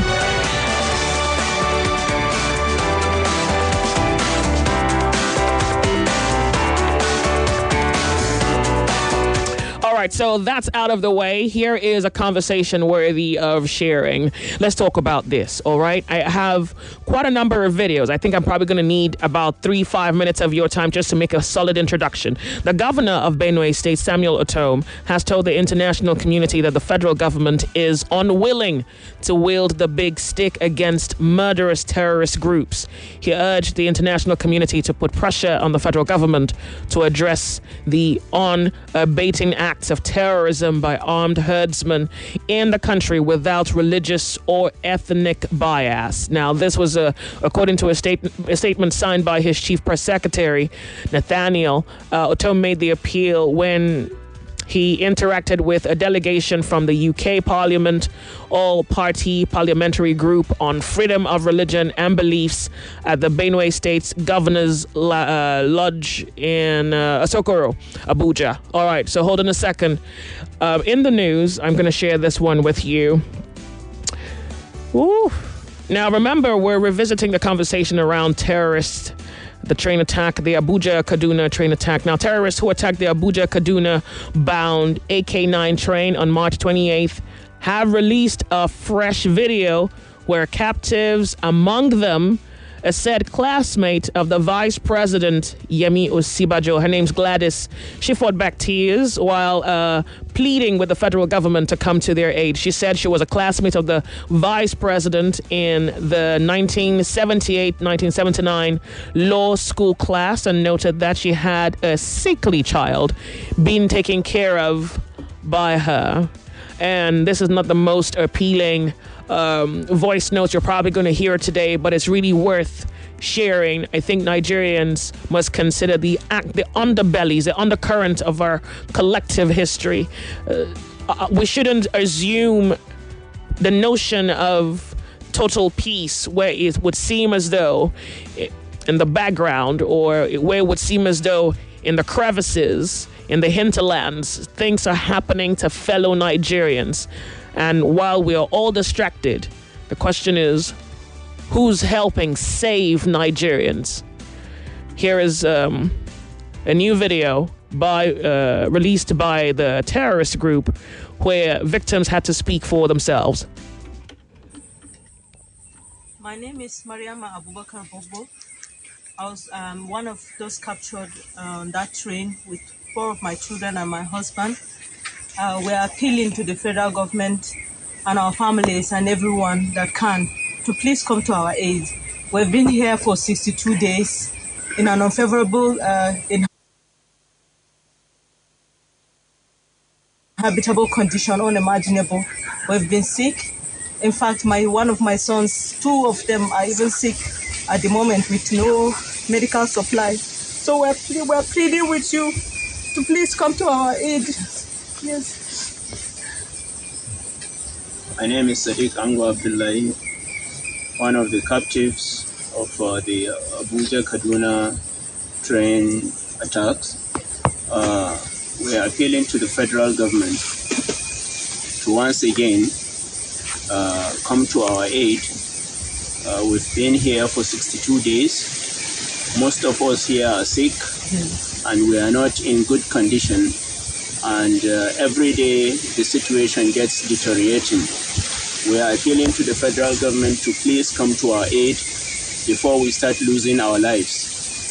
So that's out of the way. Here is a conversation worthy of sharing. Let's talk about this, all right? I have quite a number of videos. I think I'm probably going to need about 3-5 minutes of your time just to make a solid introduction. The governor of Benue State, Samuel Otom, has told the international community that the federal government is unwilling to wield the big stick against murderous terrorist groups. He urged the international community to put pressure on the federal government to address the unabating acts of of terrorism by armed herdsmen in the country without religious or ethnic bias. Now, this was according to a statement signed by his chief press secretary, Nathaniel. Otom made the appeal when he interacted with a delegation from the UK Parliament all-party parliamentary group on freedom of religion and beliefs at the Benue State's Governor's Lodge in Asokoro, Abuja. All right, so hold on a second. In the news, I'm going to share this one with you. Woo. Now, remember, we're revisiting the conversation around terrorists, the train attack, the Abuja-Kaduna train attack. Now, terrorists who attacked the Abuja-Kaduna bound AK-9 train on March 28th have released a fresh video where captives, among them a said classmate of the Vice President, Yemi Osibajo, her name's Gladys, she fought back tears while pleading with the federal government to come to their aid. She said she was a classmate of the Vice President in the 1978-1979 law school class and noted that she had a sickly child being taken care of by her. And this is not the most appealing voice notes you're probably going to hear today, but it's really worth sharing. I think Nigerians must consider the underbellies, the undercurrent of our collective history. We shouldn't assume the notion of total peace where it would seem as though in the background, or where it would seem as though in the crevices, in the hinterlands, things are happening to fellow Nigerians. And while we are all distracted, the question is, who's helping save Nigerians? Here is a new video released by the terrorist group where victims had to speak for themselves. My name is Mariama Abubakar Bobo. I was one of those captured on that train with 4 of my children and my husband. We're appealing to the federal government and our families and everyone that can to please come to our aid. We've been here for 62 days in an unfavorable, inhabitable condition, unimaginable. We've been sick. In fact, one of my sons, 2 of them are even sick at the moment with no medical supply. So we're pleading with you to please come to our aid. Yes. My name is Sadiq Ango Abdullahi, one of the captives of the Abuja-Kaduna train attacks. We are appealing to the federal government to once again come to our aid. We've been here for 62 days. Most of us here are sick and we are not in good condition. And every day the situation gets deteriorating. We are appealing to the federal government to please come to our aid before we start losing our lives.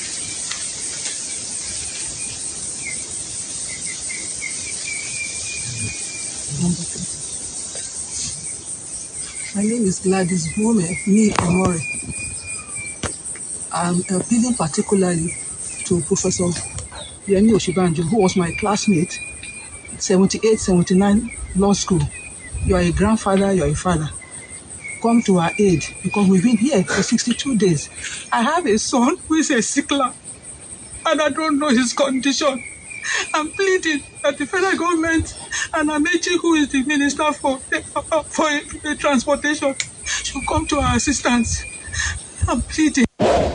My name is Gladys Omori. I'm appealing particularly to Professor Yemi Osibajo, who was my classmate, 78, 79 law school. You are a grandfather, you are a father. Come to our aid because we've been here for 62 days. I have a son who is a sickler and I don't know his condition. I'm pleading that the federal government and Amechi, who is the minister for the transportation, should come to our assistance. I'm pleading.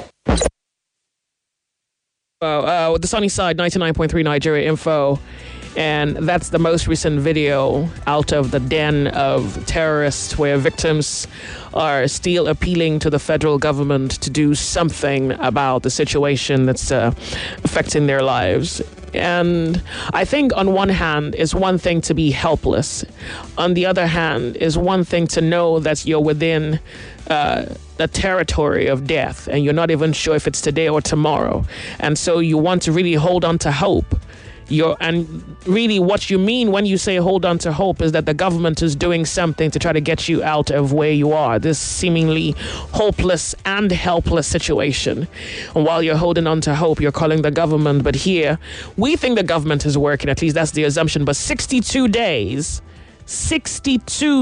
The Sunny Side, 99.3 Nigeria Info. And that's the most recent video out of the den of terrorists where victims are still appealing to the federal government to do something about the situation that's affecting their lives. And I think on one hand is one thing to be helpless. On the other hand is one thing to know that you're within the territory of death and you're not even sure if it's today or tomorrow. And so you want to really hold on to hope. And really what you mean when you say hold on to hope is that the government is doing something to try to get you out of where you are, this seemingly hopeless and helpless situation. And while you're holding on to hope, you're calling the government. But here, we think the government is working, at least that's the assumption. But 62 days, 62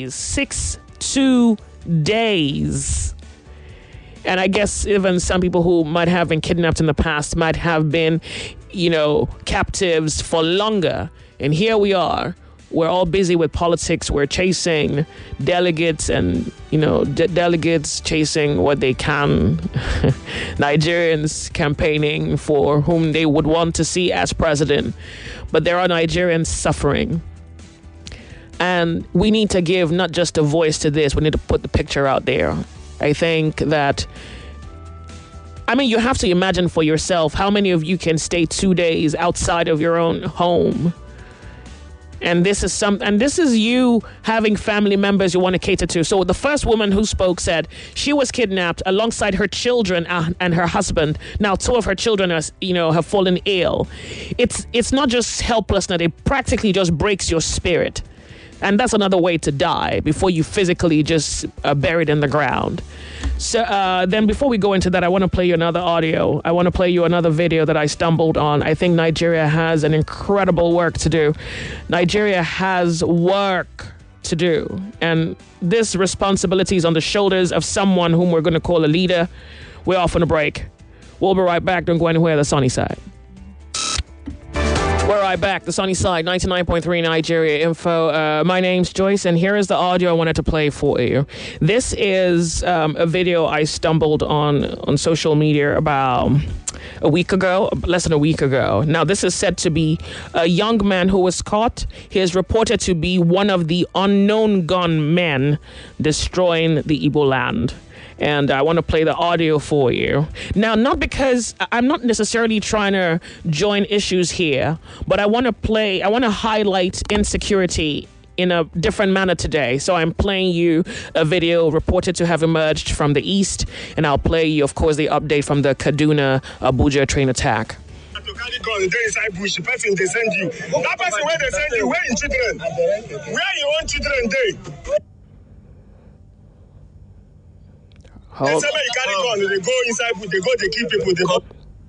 days. And I guess even some people who might have been kidnapped in the past might have been, captives for longer. And here we are. We're all busy with politics. We're chasing delegates and, delegates chasing what they can. Nigerians campaigning for whom they would want to see as president. But there are Nigerians suffering. And we need to give not just a voice to this. We need to put the picture out there. I think that, you have to imagine for yourself how many of you can stay 2 days outside of your own home. And this is you having family members you want to cater to. So the first woman who spoke said she was kidnapped alongside her children and her husband. Now 2 of her children are, have fallen ill. It's not just helplessness. It practically just breaks your spirit. And that's another way to die before you physically just buried in the ground. So then before we go into that, I want to play you another audio. I want to play you another video that I stumbled on. I think Nigeria has an incredible work to do. Nigeria has work to do. And this responsibility is on the shoulders of someone whom we're going to call a leader. We're off on a break. We'll be right back. Don't go anywhere. The Sunny Side. We're right back. The Sunny Side, 99.3 Nigeria Info. My name's Joyce, and here is the audio I wanted to play for you. This is a video I stumbled on social media about less than a week ago. Now, this is said to be a young man who was caught. He is reported to be one of the unknown gunmen destroying the Igbo land. And I want to play the audio for you. Now, not because I'm not necessarily trying to join issues here, but I want to highlight insecurity in a different manner today. So I'm playing you a video reported to have emerged from the east, and I'll play you, of course, the update from the Kaduna Abuja train attack. To carry gun dey inside bush, the person they send you. That person where they send you, where in children? Where your own children dey? They say when you carry gun, they go inside bush, they kill people,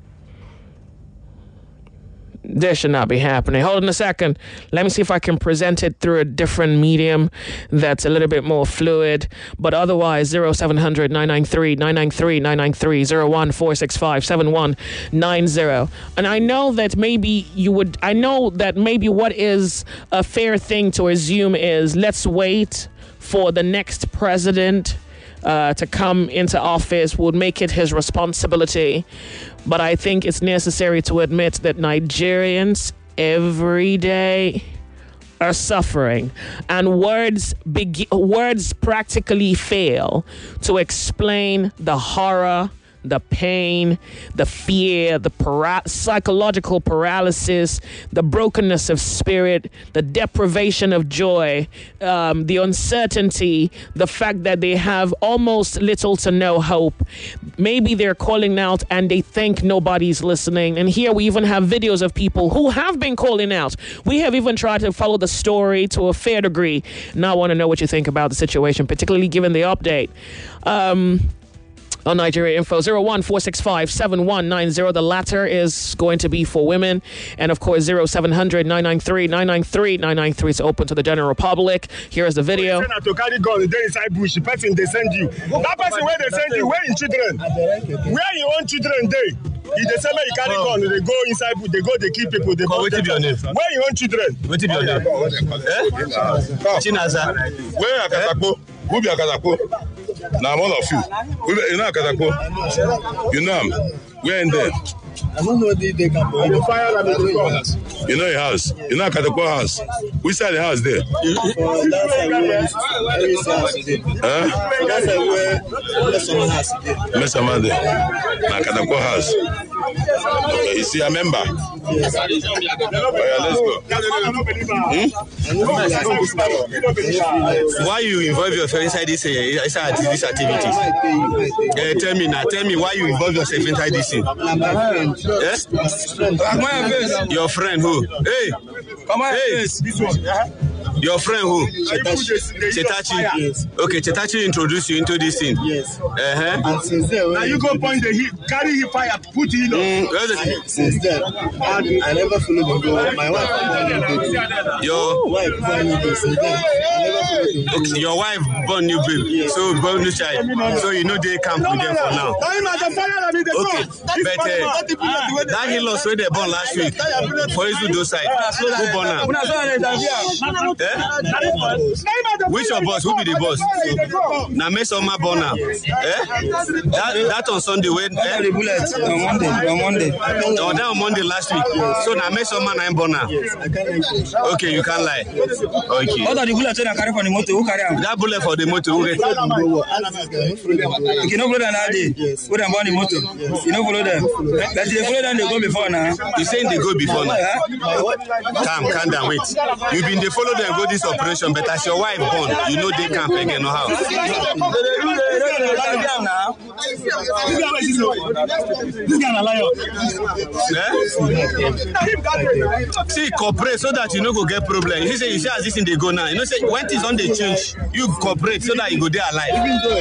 This should not be happening. Hold on a second. Let me see if I can present it through a different medium that's a little bit more fluid. But otherwise, 0700 993 993 993 01465 7190. And I know that maybe what is a fair thing to assume is let's wait for the next president to come into office, would make it his responsibility. But I think it's necessary to admit that Nigerians every day are suffering, and words practically fail to explain the horror, the pain, the fear, the psychological paralysis, the brokenness of spirit, the deprivation of joy, the uncertainty, the fact that they have almost little to no hope. Maybe they're calling out and they think nobody's listening. And here we even have videos of people who have been calling out. We have even tried to follow the story to a fair degree. Now I want to know what you think about the situation, particularly given the update. On Nigeria Info, 01465 7190. The latter is going to be for women. And of course, 0700 993 993 993 is open to the general public. Here is the video. To carry gun dey inside bush, the person they send you. That person where they send you, where in children? Where your own children dey? If they say you carry gun, they go inside bush, they go, they kill people. They go. Where your own children? What your name? Chinaza. Where Akatako? Who be Akatako? Now I'm one of you. You know Akatako? You know him? Where in there? I don't know the camp. You know your house? You know Akatako house? Which side of the house there? That's where someone has there. Akatako house. Is he a member? Yes. Let's go. Why you involve yourself inside these activities? Tell me why you involve yourself inside this thing. Yes? Your friend who? Hey! Come on, hey! Your friend who? Chetachi. Yes. Okay, Chetachi introduced you into this thing. Yes. And since then, now you go point the heat, carry his fire, put it on. Since then, I never followed the goal. My wife your wife born new baby. Since then, I never followed the goal. Okay, your wife born new baby. Yes. So born new child. So you know they camp with them for now. Okay, but that he lost when they born last week. For his do side, who born now? Which of us? Who be the boss? Now make some born now. That on Sunday when the bullets on Monday. Oh, that on Monday last week. So now make some man born now. Okay, you can't lie. Okay. What are the bullets that carry for the motor? Who carry them? That bullet for the motor. Who get? You know follow them that day. Who them born the motor? You know follow them. But they follow them, they go before now. You saying they go before now? Calm down, wait. You been they follow them go this operation, but as your wife born, you know they can't again no how. See, cooperate so that you no go get problem. He say you see as this thing they go now. You know say when it's on the change, you cooperate so that you go there alive.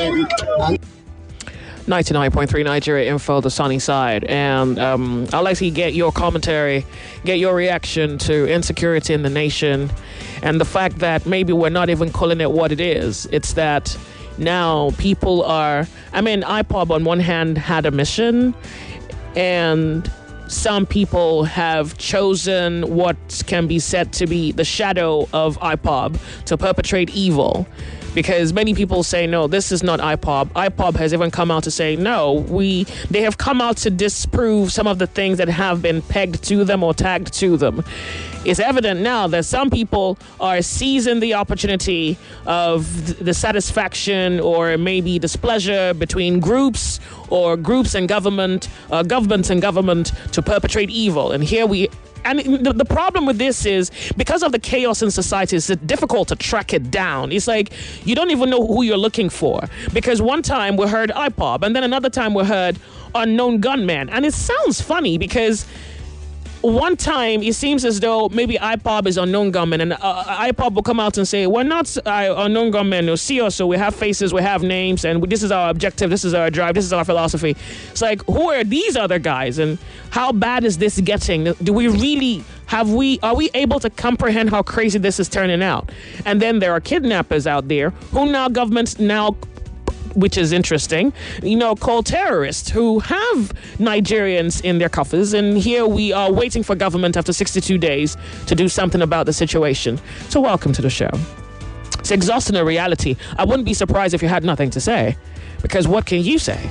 99.3 Nigeria Info, the sunny side. And I'd like to get your commentary, get your reaction to insecurity in the nation and the fact that maybe we're not even calling it what it is. It's that now people are, IPOB on one hand had a mission, and some people have chosen what can be said to be the shadow of IPOB to perpetrate evil. Because many people say, no, this is not IPOB. IPOB has even come out to say, no, they have come out to disprove some of the things that have been pegged to them or tagged to them. It's evident now that some people are seizing the opportunity of the satisfaction or maybe displeasure between groups or groups and government, governments and government to perpetrate evil. And here and the problem with this is because of the chaos in society, it's difficult to track it down. It's like you don't even know who you're looking for. Because one time we heard IPOB and then another time we heard unknown gunman. And it sounds funny because one time it seems as though maybe IPOB is unknown gunmen, and IPOB will come out and say, we're not unknown gunmen, no, see us, so we have faces, we have names, and this is our objective, this is our drive, this is our philosophy. It's like, who are these other guys, and how bad is this getting? Do we really, are we able to comprehend how crazy this is turning out? And then there are kidnappers out there who now governments now, which is interesting, called terrorists who have Nigerians in their coffers. And here we are waiting for government after 62 days to do something about the situation. So welcome to the show. It's exhausting a reality. I wouldn't be surprised if you had nothing to say, because what can you say?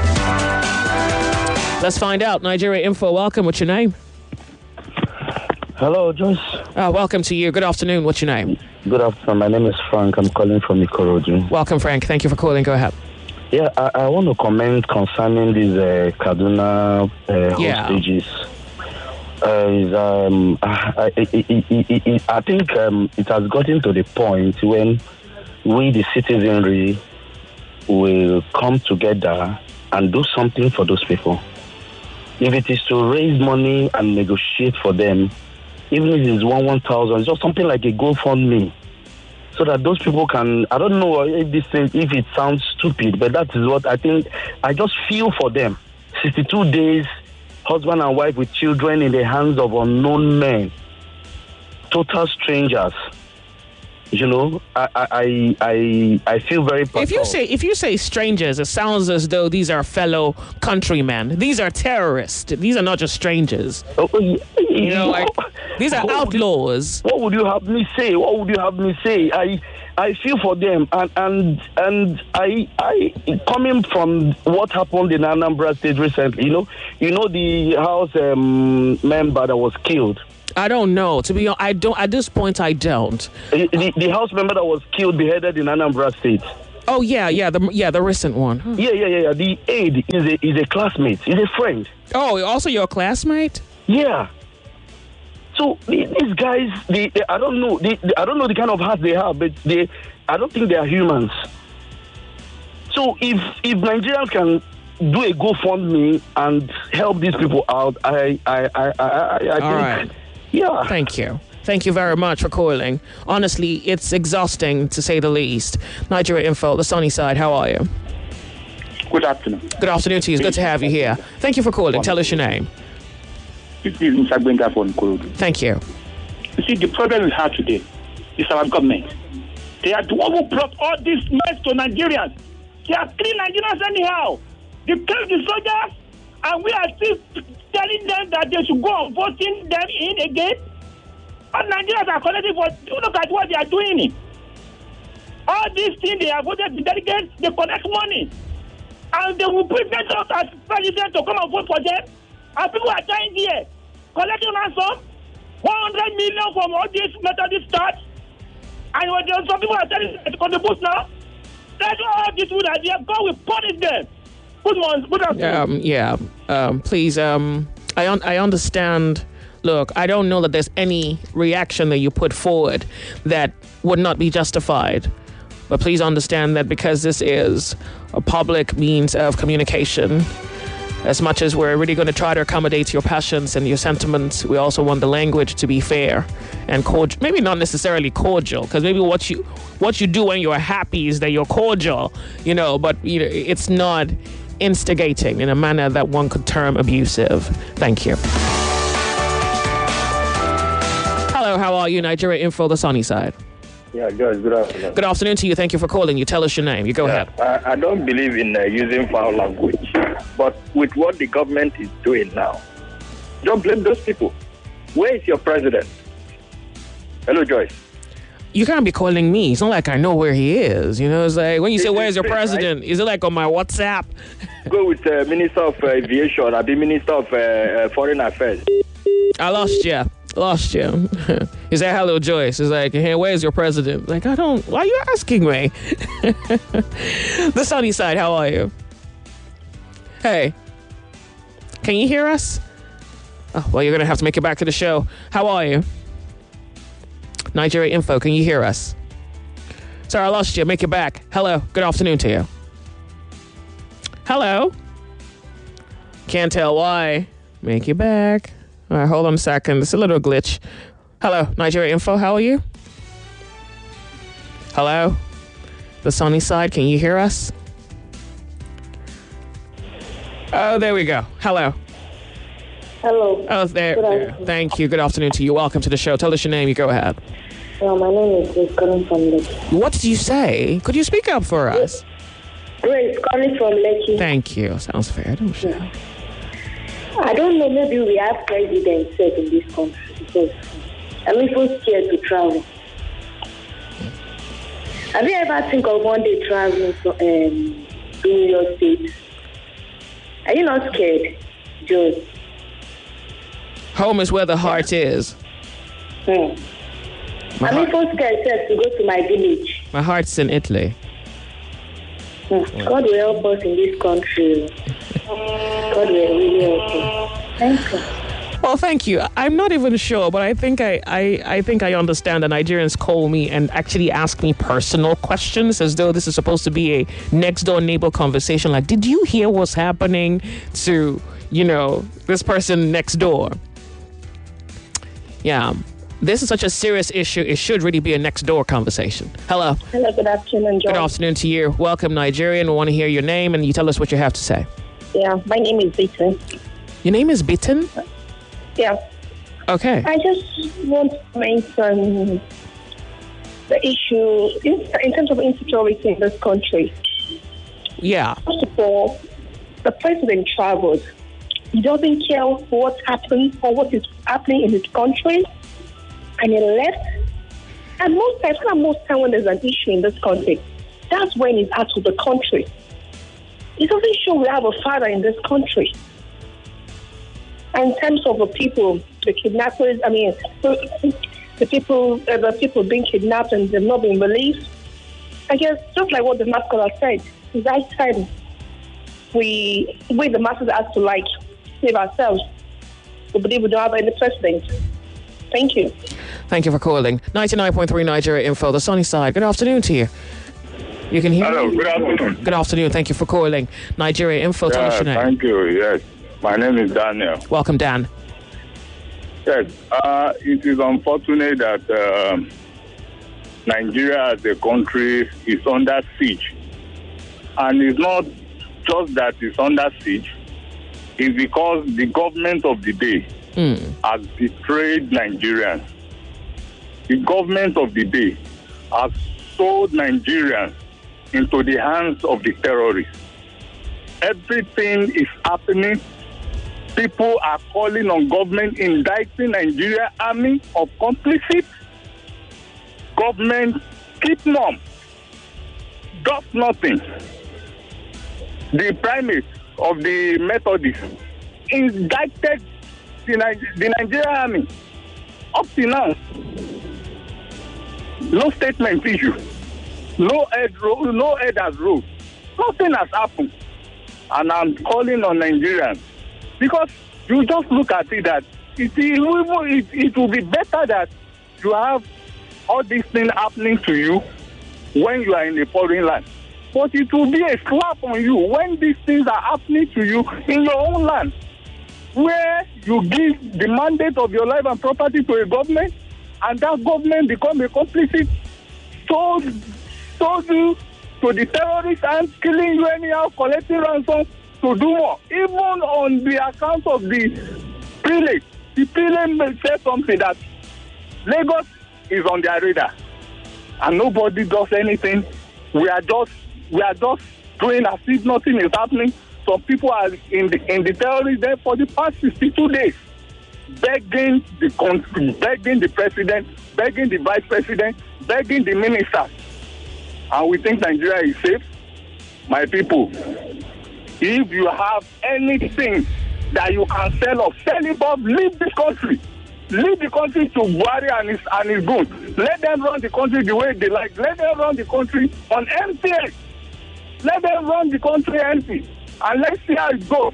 Let's find out. Nigeria Info, welcome. What's your name? Hello, Joyce. Welcome to you. Good afternoon. What's your name? Good afternoon. My name is Frank. I'm calling from Ikorodu. Welcome, Frank. Thank you for calling. Go ahead. Yeah, I want to comment concerning these Kaduna hostages. I think it has gotten to the point when we, the citizenry, will come together and do something for those people. If it is to raise money and negotiate for them, even if it's 1,000, it's just something like a GoFundMe, so that those people can, I don't know if it sounds stupid, but that is what I think. I just feel for them. 62 days, husband and wife with children in the hands of unknown men, total strangers. I feel very puzzled. If you say strangers, it sounds as though these are fellow countrymen. These are terrorists. These are not just strangers. These are outlaws. What would you have me say? I feel for them, and I coming from what happened in Anambra State recently. The House member that was killed. I don't know. To be honest, I don't. At this point, I don't. The House member that was killed, beheaded in Anambra State. Oh yeah, the recent one. Huh. Yeah. The aide is a classmate. Is a friend. Oh, also your classmate? Yeah. So these guys, I don't know the kind of heart they have, but I don't think they are humans. So if Nigerians can do a GoFundMe and help these people out, I think. Right. Yeah. Thank you. Thank you very much for calling. Honestly, it's exhausting to say the least. Nigeria Info, the sunny side, how are you? Good afternoon. Good afternoon to you. It's good to have you here. Thank you for calling. Tell us your name. This is Mr. Gbenga from Ikorodu. Thank you. You see, the problem we have today is our government. They are the one who brought all this mess to Nigerians. They are killing Nigerians anyhow. They killed the soldiers, and we are still telling them that they should go on voting them in again. All Nigerians are collecting for. Look at what they are doing. All these things they have voted the delegates, they collect money. And they will present us as president to come and vote for them. And people are dying here, collecting ransom, 100 million from all these Methodist church. And some people are telling us to contribute now. That's all this would idea. God will punish them. Good afternoon. Please, I understand. Look, I don't know that there's any reaction that you put forward that would not be justified. But please understand that because this is a public means of communication, as much as we're really going to try to accommodate your passions and your sentiments, we also want the language to be fair and cordial. Maybe not necessarily cordial, because maybe what you do when you're happy is that you're cordial, but it's not instigating in a manner that one could term abusive. Thank you. Hello, how are you? Nigeria Info, the sunny side. Yeah, Joyce, good afternoon. Good afternoon to you. Thank you for calling. You tell us your name. You go ahead. I don't believe in using foul language, but with what the government is doing now, don't blame those people. Where is your president? Hello, Joyce. You can't be calling me. It's not like I know where he is. It's like when you say, where's your president? Right? Is it like on my WhatsApp? Go with Minister of Aviation. I'll be Minister of Foreign Affairs. I lost you. He said, hello, Joyce. It's like, hey, where's your president? Like, why are you asking me? The sunny side, how are you? Hey, can you hear us? Oh, well, you're going to have to make it back to the show. How are you? Nigeria Info, can you hear us? Sorry, I lost you. Make it back. Hello, good afternoon to you. Hello? Can't tell why. Make it back. All right, hold on a second. It's a little glitch. Hello, Nigeria Info, how are you? Hello? The sunny side, can you hear us? Oh, there we go. Hello. Hello. Oh, there. Thank you. Good afternoon to you. Welcome to the show. Tell us your name. You go ahead. My name is Grace calling from Lekki. What did you say? Could you speak up for us? Grace calling from Lekki. Thank you. Sounds fair, don't you? Yeah. I don't know, maybe we have presidents set in this country because I'm even scared to travel. Have you ever think of one day traveling to New York State? Are you not scared, Joe? Home is where the heart is. I'm even scared to go to my village. My heart's in Italy. God will help us in this country. God will really help us. Thank you. Well, thank you. I'm not even sure, but I think I understand that Nigerians call me and actually ask me personal questions as though this is supposed to be a next door neighbor conversation. Like, did you hear what's happening to, this person next door? Yeah. This is such a serious issue. It should really be a next door conversation. Hello. Hello, good afternoon, John. Good afternoon to you. Welcome, Nigerian. We want to hear your name and you tell us what you have to say. Yeah, my name is Bitten. Your name is Bitten? Yeah. Okay. I just want to mention the issue in terms of insecurity in this country. Yeah. First of all, the president travels. He doesn't care what's happening or what is happening in his country. And he left. And most times when there's an issue in this country, that's when he's out of the country. It doesn't show we have a father in this country. And in terms of the people, the kidnappers, the people being kidnapped and they've not been released, I guess just like what the mascot said, it's that time we the masses have to save ourselves. We believe we don't have any president. Thank you. Thank you for calling. 99.3 Nigeria Info, the sunny side. Good afternoon to you. You can hear Hello, me? good afternoon. Good afternoon. Thank you for calling. Nigeria Info, tell us your name. Thank you, yes. My name is Daniel. Welcome, Dan. Yes, it is unfortunate that Nigeria as a country is under siege. And it's not just that it's under siege, it's because the government of the day has betrayed Nigerians. The government of the day has sold Nigerians into the hands of the terrorists. Everything is happening. People are calling on government, indicting Nigeria army of complicit. Government keep mum, does nothing. The primate of the Methodists indicted the Nigerian army. Up till now, no statement issued, no head has ruled. Nothing has happened. And I'm calling on Nigerians because you just look at it that it will be better that you have all these things happening to you when you are in a foreign land. But it will be a slap on you when these things are happening to you in your own land, where you give the mandate of your life and property to a government, and that government become a complicit, sold you to the terrorists and killing you anyhow, collecting ransom to do more. Even on the account of the prelate. The prelate said something that Lagos is on their radar, and nobody does anything. We are just doing as if nothing is happening. Some people are in the terrorist there for the past 62 days, begging the president, begging the vice president, begging the ministers. And we think Nigeria is safe. My people, if you have anything that you can sell off, sell it off, leave this country. Leave the country to Buhari and his goons. Let them run the country the way they like. Let them run the country on empty. Let them run the country empty. And let's see how it goes.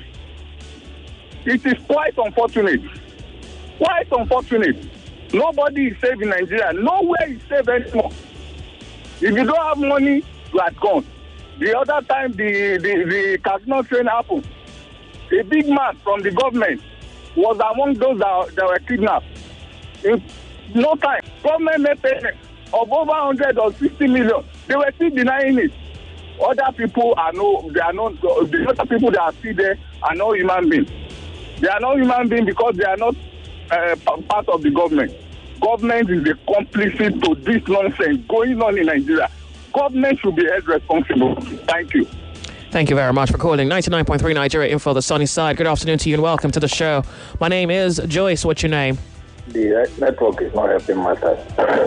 It is quite unfortunate. Quite unfortunate. Nobody is safe in Nigeria. Nowhere is safe anymore. If you don't have money, you are gone. The other time the Casino train happened, a big man from the government was among those that were kidnapped. In no time, government made payment of over 100 or 60 million. They were still denying it. Other people the other people that are still there are not human beings. They are not human beings because they are not part of the government. Government is a complicit to this nonsense going on in Nigeria. Government should be held responsible. Thank you. Thank you very much for calling. 99.3 Nigeria Info, the sunny side. Good afternoon to you and welcome to the show. My name is Joyce. What's your name? The network is not helping matters.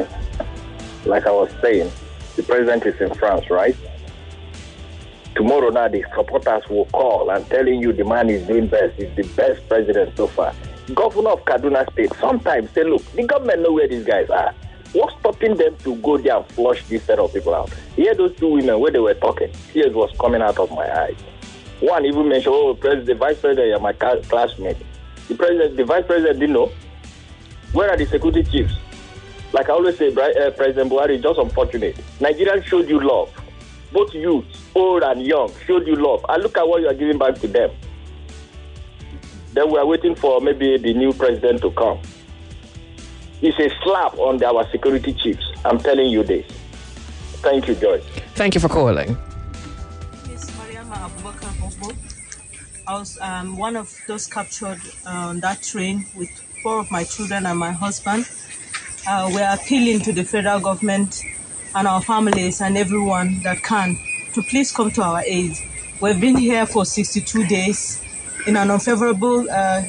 Like I was saying, the president is in France, right? Tomorrow now, the supporters will call and telling you the man is doing best. He's the best president so far. Governor of Kaduna State sometimes say, look, the government know where these guys are. What's stopping them to go there and flush this set of people out? Here, those two women, where they were talking, tears was coming out of my eyes. One even mentioned, the vice president, you're my classmate. The vice president didn't know. Where are the security chiefs? Like I always say, President Buhari is just unfortunate. Nigerians showed you love. Both youth, old and young, showed you love. And look at what you are giving back to them. Then we are waiting for maybe the new president to come. It's a slap on our security chiefs. I'm telling you this. Thank you, Joyce. Thank you for calling. Miss Mariama Abubakar Bobo. I was one of those captured on that train with 4 of my children and my husband. We are appealing to the federal government and our families and everyone that can to please come to our aid. We've been here for 62 days in an unfavorable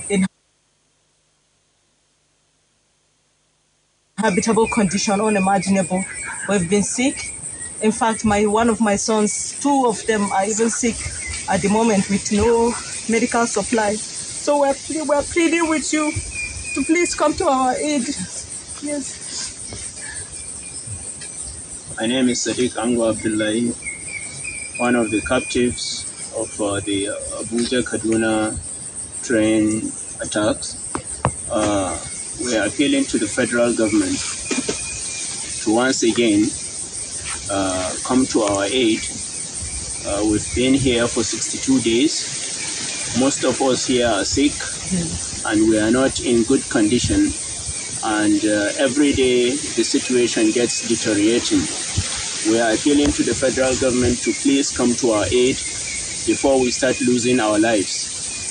inhabitable condition, unimaginable. We've been sick. In fact, one of my sons, 2 of them are even sick at the moment with no medical supply. So we're pleading with you to please come to our aid. Yes. My name is Sadiq Ango Abdullahi, one of the captives of the Abuja-Kaduna train attacks. We are appealing to the federal government to once again come to our aid. We've been here for 62 days. Most of us here are sick and we are not in good condition. And every day the situation gets deteriorating. We are appealing to the federal government to please come to our aid before we start losing our lives.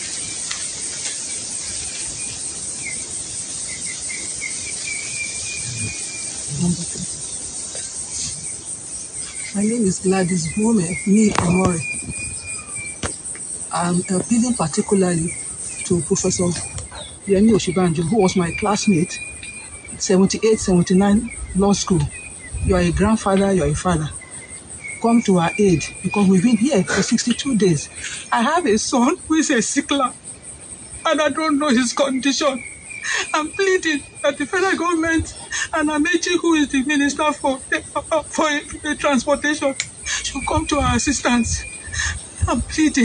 My name is Gladys Bome Amore. I'm appealing particularly to Professor Yemi Oshibanjo, who was my classmate, 78, 79 law school. You are a grandfather, you are a father. Come to our aid because we've been here for 62 days. I have a son who is a sickler and I don't know his condition. I'm pleading that the federal government and Amechi, who is the minister for transportation, should come to our assistance. I'm pleading.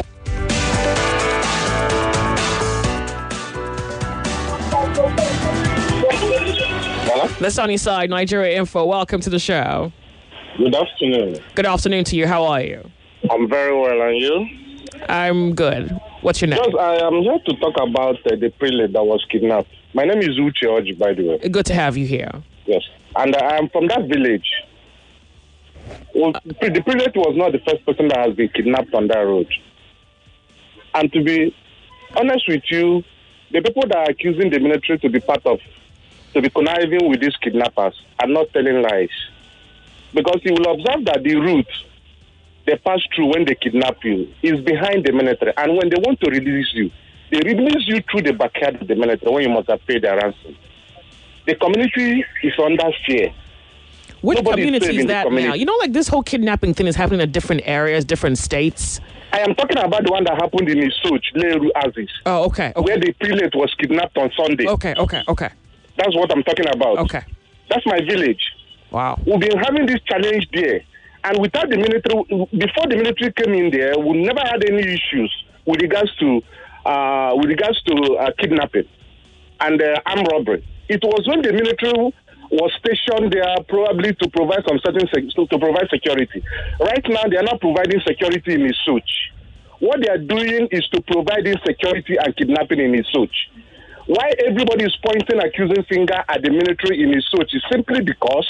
The Sunny Side, Nigeria Info. Welcome to the show. Good afternoon. Good afternoon to you. How are you? I'm very well, and you? I'm good. What's your name? Just, I am here to talk about the prelate that was kidnapped. My name is Uche Oji, by the way. Good to have you here. Yes. And I am from that village. Well, the prelate was not the first person that has been kidnapped on that road. And to be honest with you, the people that are accusing the military to be conniving with these kidnappers are not telling lies. Because you will observe that the route they pass through when they kidnap you is behind the military. And when they want to release you, they release you through the backyard of the military when you must have paid their ransom. The community is under fear. Which community is that now? You know, like this whole kidnapping thing is happening in different areas, different states. I am talking about the one that happened in Isuch, Leru Aziz. Oh, okay. Where the prelate was kidnapped on Sunday. Okay. That's what I'm talking about. Okay. That's my village. Wow. We've been having this challenge there. And without the military, before the military came in there, we never had any issues with regards to kidnapping and armed robbery. It was when the military was stationed there, probably to provide security. Right now, they are not providing security in Isuch. What they are doing is to provide insecurity and kidnapping in Isuch. Why everybody is pointing accusing finger at the military in Isuch is simply because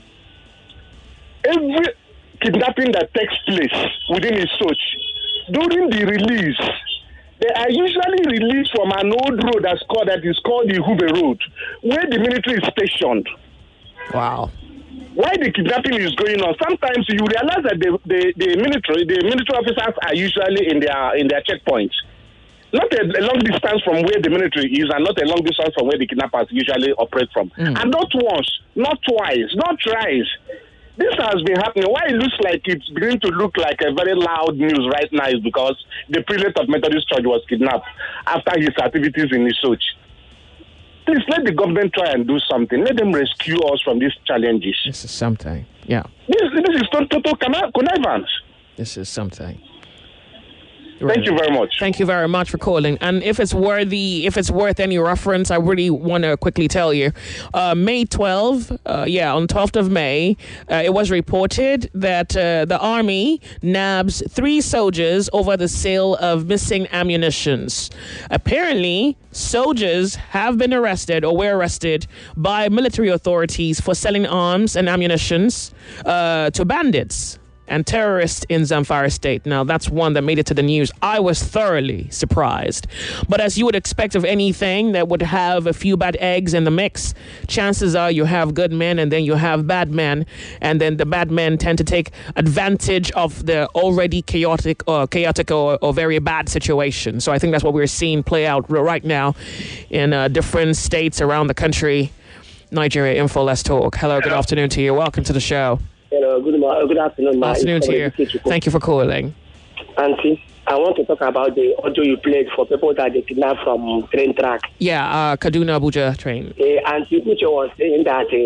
every kidnapping that takes place within Isuch, during the release, they are usually released from an old road that is called the Hube Road, where the military is stationed. Wow. Why the kidnapping is going on? Sometimes you realize that the military officers are usually in their checkpoints. Not a long distance from where the military is and not a long distance from where the kidnappers usually operate from. And not once, not twice, not thrice. This has been happening. Why it looks like it's beginning to look like a very loud news right now is because the prelate of Methodist Church was kidnapped after his activities in Isuch. Please let the government try and do something. Let them rescue us from these challenges. This is something. Yeah. This is total connivance. This is something. Thank you very much. Thank you very much for calling. And if it's worth any reference, I really want to quickly tell you. May 12, on 12th of May, it was reported that the Army nabs 3 soldiers over the sale of missing ammunitions. Apparently, soldiers have been arrested or were arrested by military authorities for selling arms and ammunitions to bandits and terrorists in Zamfara State. Now, that's one that made it to the news. I was thoroughly surprised. But as you would expect of anything that would have a few bad eggs in the mix, chances are you have good men and then you have bad men. And then the bad men tend to take advantage of the already chaotic or very bad situation. So I think that's what we're seeing play out right now in different states around the country. Nigeria Info, let's talk. Hello, good afternoon to you. Welcome to the show. Hello, good afternoon. Good afternoon to you. Thank you for calling. Auntie, I want to talk about the audio you played for people that they kidnapped from train track. Yeah, Kaduna Abuja train. Auntie Uche was saying that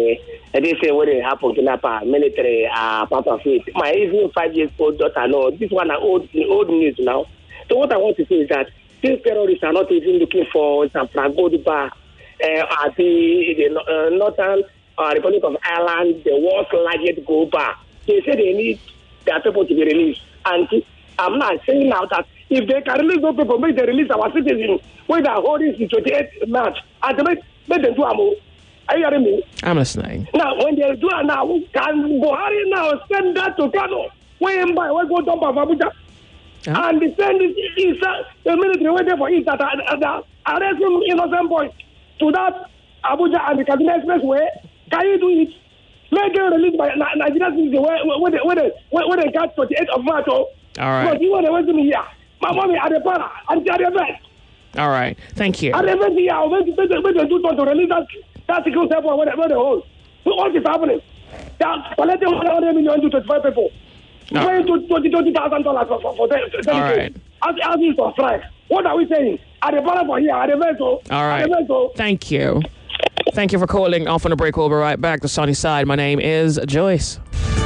And they say what they happen to Napa military Papa Faith. My even 5 years old daughter, no, this one are old news now. So what I want to say is that these terrorists are not even looking for San Francisco at the Northern Republic of Ireland, the world's largest gold bar. They say they need their people to be released. And I'm not saying now that if they can release those people, make they release our citizens when they are holding the 28th March, and make them do ammo. Are you hearing me? I'm listening. Now, when they do it now, can Buhari now send that to Kano? When go dump of Abuja? Yeah. And send the military waiting for it that arrest him innocent boys to that Abuja and the Kaduna Expressway. Can you do it? Make them released by Nigerian citizens when they catch 28th of March. All right. Because you want to wait to me here. My mommy at the para and at the event. All right. Thank you. At the event here, when they do to release that secret server where they hold. So what is happening? They are collecting 100 million to 25 people. Paying $20,000 for them. All right. As is on strike. What are we saying? At the para for here, at the event. All right. Thank you. Thank you for calling. Off on a break. We'll be right back. The Sunny Side. My name is Joyce.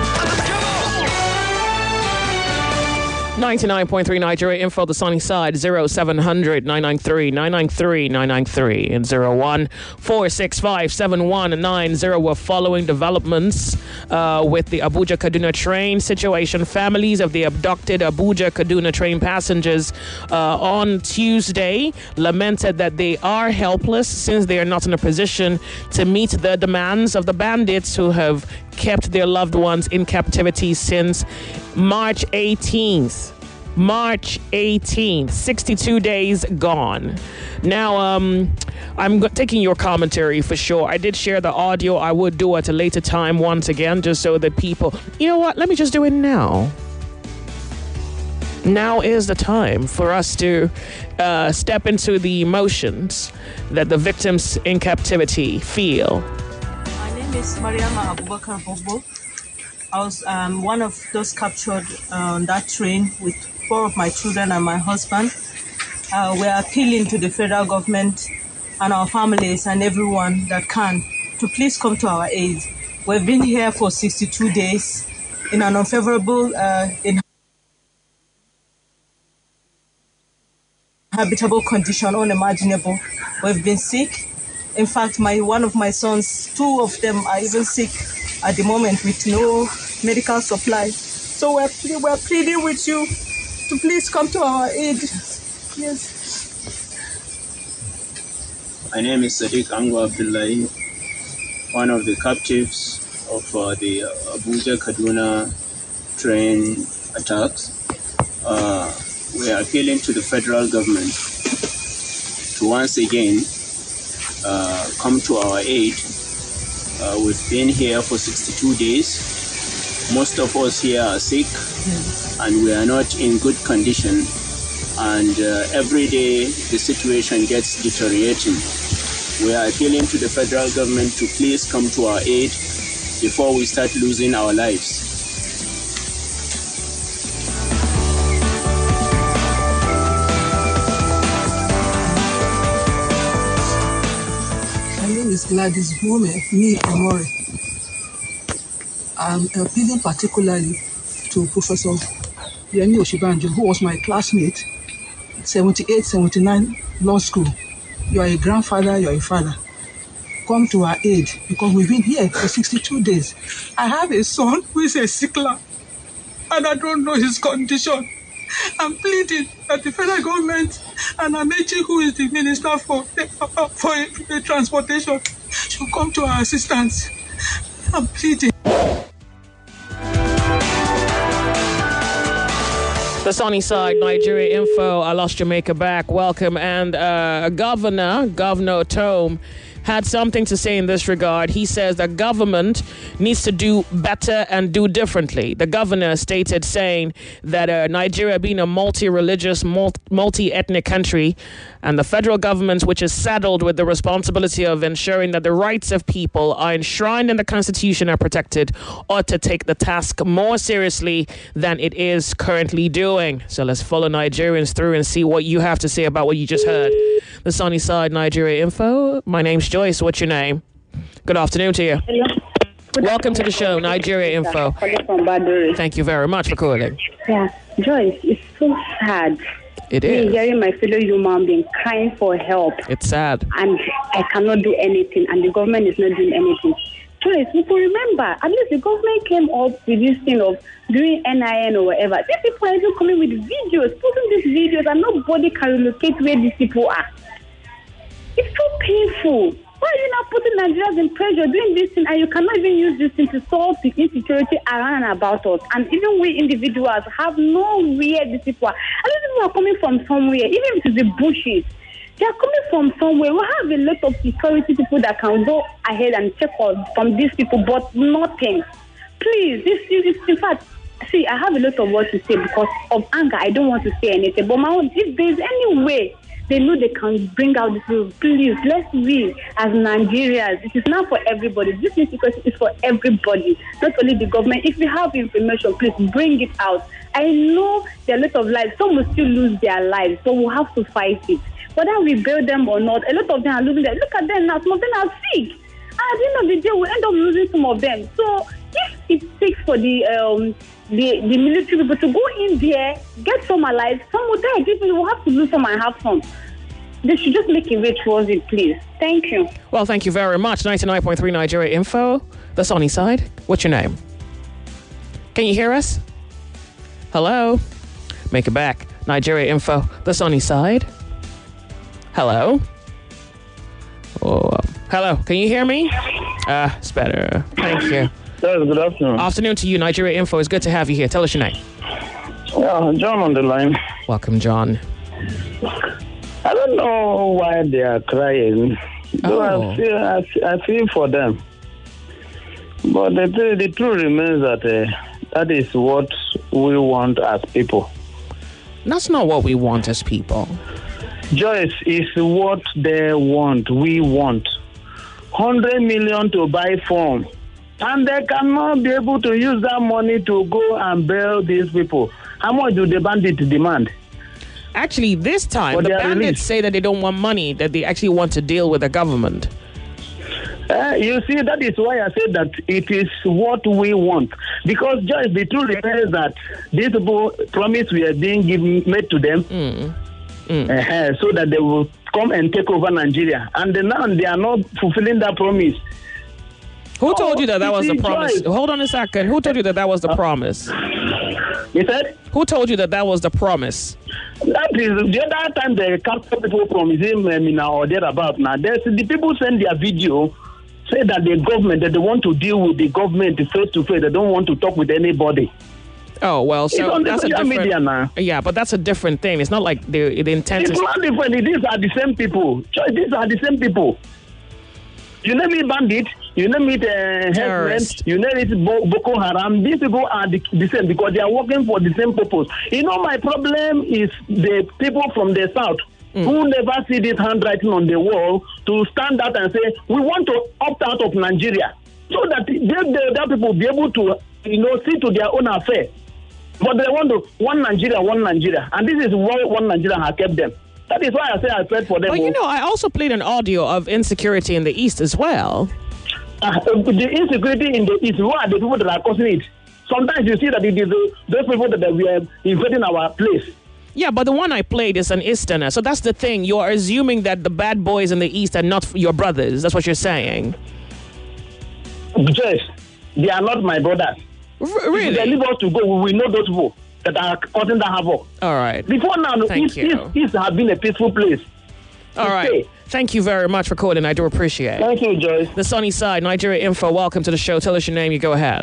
99.3 Nigeria Info, the Sunny Side, 0700 993 993 993 and 01-465-7190. We're following developments with the Abuja Kaduna train situation. Families of the abducted Abuja Kaduna train passengers on Tuesday lamented that they are helpless since they are not in a position to meet the demands of the bandits who have kept their loved ones in captivity since March 18th. March 18th, 62 days gone. Now, I'm taking your commentary for sure. I did share the audio. I would do it at a later time once again, just so that people... You know what? Let me just do it now. Now is the time for us to step into the emotions that the victims in captivity feel. My name is Mariama Abubakar Bobo. I was one of those captured on that train with 4 of my children and my husband. We're appealing to the federal government and our families and everyone that can to please come to our aid. We've been here for 62 days in an unfavorable, inhabitable condition, unimaginable. We've been sick. In fact, one of my sons, 2 of them are even sick at the moment with no medical supply. So we're pleading with you to please come to our aid. Yes. My name is Sadiq Ango Abdullahi, one of the captives of the Abuja Kaduna train attacks. We are appealing to the federal government to once again come to our aid. We've been here for 62 days. Most of us here are sick and we are not in good condition. And every day the situation gets deteriorating. We are appealing to the federal government to please come to our aid before we start losing our lives. My name is Gladys Amore. I'm appealing particularly to Professor Yemi Oshibanjo, who was my classmate, 78, 79 law school. You are a grandfather, you are a father. Come to our aid because we've been here for 62 days. I have a son who is a sickler and I don't know his condition. I'm pleading that the federal government and Amechi, who is the minister for transportation, should come to our assistance. I'm pleading. The Sunny Side, Nigeria Info. I lost Jamaica back. Welcome. And Governor Tome had something to say in this regard. He says the government needs to do better and do differently. The governor stated saying that Nigeria being a multi-religious, multi-ethnic country, and the federal government, which is saddled with the responsibility of ensuring that the rights of people are enshrined in the Constitution and protected, ought to take the task more seriously than it is currently doing. So let's follow Nigerians through and see what you have to say about what you just heard. The Sunny Side, Nigeria Info. My name's Joyce. What's your name? Good afternoon to you. Hello. Welcome to the show, Nigeria Info. From Baduri. Thank you very much for calling. Yeah, Joyce, it's so sad. It is. Hearing my fellow human being crying for help. It's sad. And I cannot do anything, and the government is not doing anything. Joyce, we can remember, at least the government came up with this thing of doing NIN or whatever. These people are even coming with videos, posting these videos, and nobody can locate where these people are. It's so painful. Why are you not putting Nigerians in pressure doing this thing, and you cannot even use this thing to solve the insecurity around and about us? And even we individuals have no where these people are. And these people are coming from somewhere, even if it's the bushes. They are coming from somewhere. We have a lot of security people that can go ahead and check on from these people, but nothing. Please, this is in fact, see, I have a lot of words to say because of anger. I don't want to say anything. But if there's any way they know they can bring out this rule, please, let's be as Nigerians. It is not for everybody. This insecurity is for everybody, not only the government. If you have information, please bring it out. I know there are a lot of lives. Some will still lose their lives, so we'll have to fight it. Whether we bail them or not, a lot of them are losing their. Look at them now. Some of them are sick. And at the end of the day, we'll end up losing some of them. So if it takes for the military people to go in there, get some alive, some will die. People will have to lose some and have some. They should just make a way towards it, please. Thank you. Well, thank you very much. 99.3 Nigeria Info, the sunny side. What's your name? Can you hear us? Hello? Make it back. Nigeria Info, the sunny side. Hello? Oh, hello. Can you hear me? It's better. Thank you. Yes, good afternoon. Afternoon to you, Nigeria Info. It's good to have you here. Tell us your name. Yeah, John on the line. Welcome, John. I don't know why they are crying. Oh. I feel for them. But the truth remains that that is what we want as people. That's not what we want as people. Joyce, is what they want. We want 100 million to buy form. And they cannot be able to use that money to go and bail these people. How much do the bandits demand? Actually, this time, the bandits say that they don't want money, that they actually want to deal with the government. You see, that is why I said that it is what we want. Because just the truth is that these people promise we are being made to them so that they will come and take over Nigeria. And now they are not fulfilling that promise. Who told you that was the promise? Hold on a second. Who told you that was the promise? You said? Who told you that was the promise? That is the other time the council people promising or thereabout. Now, the people send their video, say that the government, that they want to deal with the government face to face. They don't want to talk with anybody. Oh, well, so that's a different media now. Yeah, but that's a different thing. It's not like the intent is... It's not different. These are the same people. These are the same people. You name it bandit, you name it terrorist, you name it Boko Haram. These people are the same because they are working for the same purpose. You know, my problem is the people from the south who never see this handwriting on the wall to stand out and say, we want to opt out of Nigeria. So that the people will be able to, see to their own affair. But they want to one Nigeria. And this is why one Nigeria has kept them. That is why I say I prayed for them. But I also played an audio of insecurity in the East as well. The insecurity in the East, who are the people that are causing it? Sometimes you see that it is those people that we are invading our place. Yeah, but the one I played is an Easterner. So that's the thing. You're assuming that the bad boys in the East are not your brothers. That's what you're saying. Yes, they are not my brothers. Really? If they leave us to go, we will know those people that are causing the havoc. All right. Before now, East has been a peaceful place. All right. Thank you very much for calling. I do appreciate it. Thank you, Joyce. The sunny side, Nigeria Info. Welcome to the show. Tell us your name. You go ahead.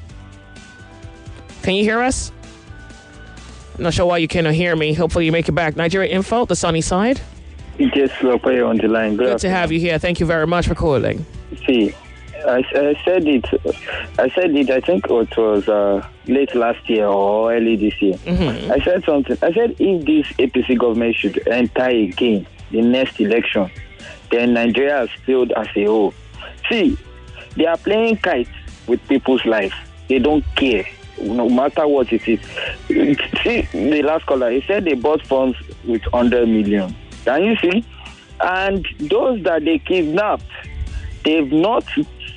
Can you hear us? I'm not sure why you cannot hear me. Hopefully you make it back. Nigeria Info, the sunny side. Yes, Lope on the line. Good to have you here. Thank you very much for calling. See, I said it. I think it was late last year or early this year. Mm-hmm. I said something. I said if this APC government should enter again the next election, then Nigeria has failed as a whole. See, they are playing kites with people's life. They don't care, no matter what it is. See, the last caller, he said they bought funds with 100 million. Can you see? And those that they kidnapped, they've not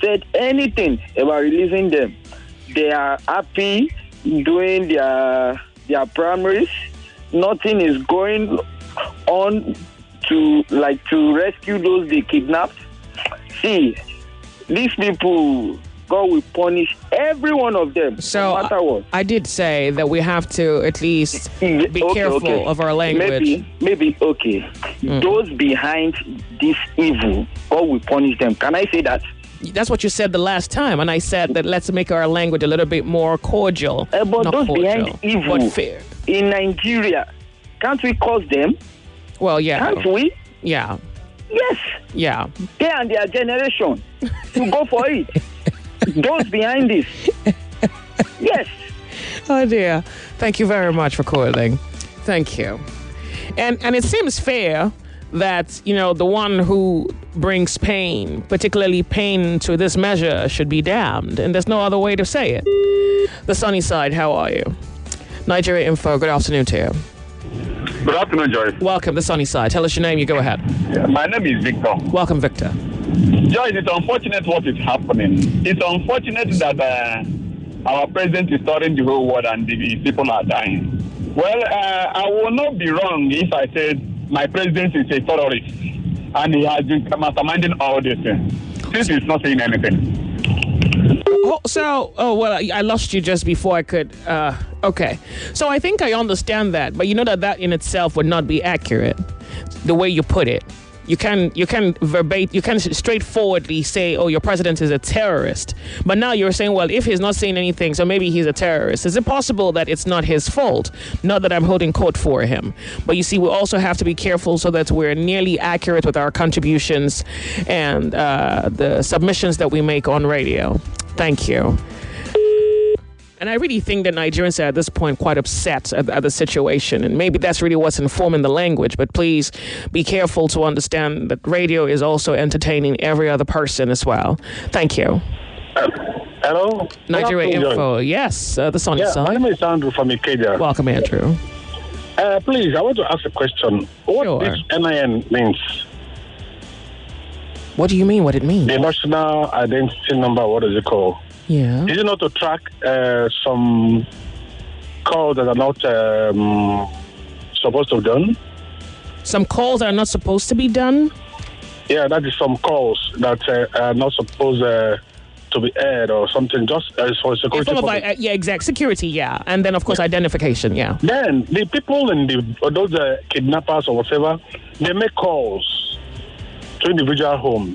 said anything about releasing them. They are happy doing their primaries. Nothing is going on to rescue those they kidnapped. See, these people, God will punish every one of them, so no matter what. I did say that we have to at least be careful of our language. Maybe those behind this evil, God will punish them. Can I say that? That's what you said the last time, and I said that let's make our language a little bit more cordial. But not those cordial, behind evil but fair. In Nigeria, can't we curse them? Well, yeah. Can't we? Yeah. Yes. Yeah. They and their generation to go for it. Those behind this. Yes. Oh dear. Thank you very much for calling. Thank you. And it seems fair that, the one who brings pain, particularly pain to this measure, should be damned. And there's no other way to say it. The Sunny Side, how are you? Nigeria Info, good afternoon to you. Good afternoon, Joyce. Welcome, The Sunny Side. Tell us your name, you go ahead. Yeah, my name is Victor. Welcome, Victor. Joyce, it's unfortunate what is happening. It's unfortunate that our president is touring the whole world and the people are dying. Well, I will not be wrong if I said my president is a terrorist and he has been masterminding all this thing. Since he's not saying anything. I lost you just before I could. Okay. So I think I understand that, but you know that in itself would not be accurate, the way you put it. You can straightforwardly say, oh, your president is a terrorist. But now you're saying, well, if he's not saying anything, so maybe he's a terrorist. Is it possible that it's not his fault? Not that I'm holding court for him. But you see, we also have to be careful so that we're nearly accurate with our contributions and the submissions that we make on radio. Thank you. And I really think that Nigerians are at this point quite upset at the situation. And maybe that's really what's informing the language. But please be careful to understand that radio is also entertaining every other person as well. Thank you. Hello? Nigeria Info. Yes, the Sunny Side. My name is Andrew from Ikeja. Welcome, Andrew. Please, I want to ask a question. What this NIN means? What do you mean what it means? The National Identity Number, what is it called? Yeah. Is it not to track some calls that are not supposed to be done? Some calls that are not supposed to be done? Yeah, that is some calls that are not supposed to be aired or something, just for security. Exact security, yeah. And then, of course, identification, yeah. Then the people in those kidnappers or whatever, they make calls to individual homes.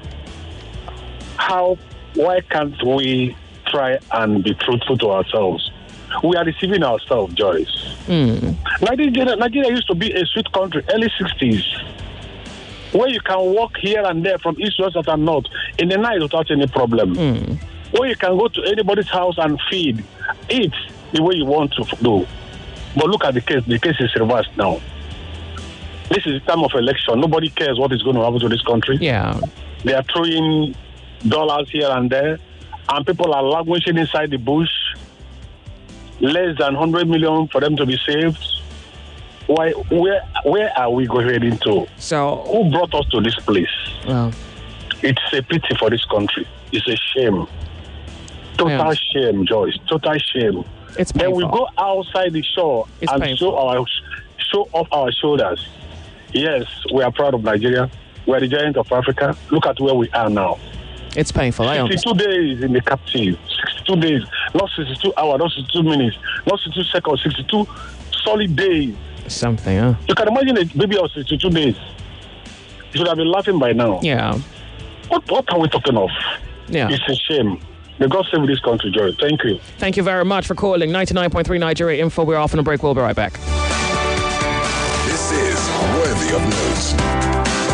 Why can't we try and be truthful to ourselves? We are deceiving ourselves, Joyce. Nigeria used to be a sweet country, early 60s, where you can walk here and there from east, west, and north in the night without any problem. Where you can go to anybody's house and eat the way you want to do. But look at the case. The case is reversed now. This is the time of election. Nobody cares what is going to happen to this country. Yeah. They are throwing dollars here and there, and people are languishing inside the bush. Less than 100 million for them to be saved. Why? Where are we going into? So, who brought us to this place? Well, it's a pity for this country. It's a shame. Total shame, Joyce. Total shame. It's painful. Then we go outside the shore and show off our shoulders. Yes, we are proud of Nigeria. We are the giant of Africa. Look at where we are now. It's painful. 62 days in the captive. 62 days. Not 62 hours, not 62 minutes, not 62 seconds, 62 solid days. Something, huh? You can imagine a baby of 62 days. You should have been laughing by now. Yeah. What are we talking of? Yeah. It's a shame. May God save this country, Joy. Thank you. Thank you very much for calling. 99.3 Nigeria Info. We're off on a break. We'll be right back. This is Worthy of Notes.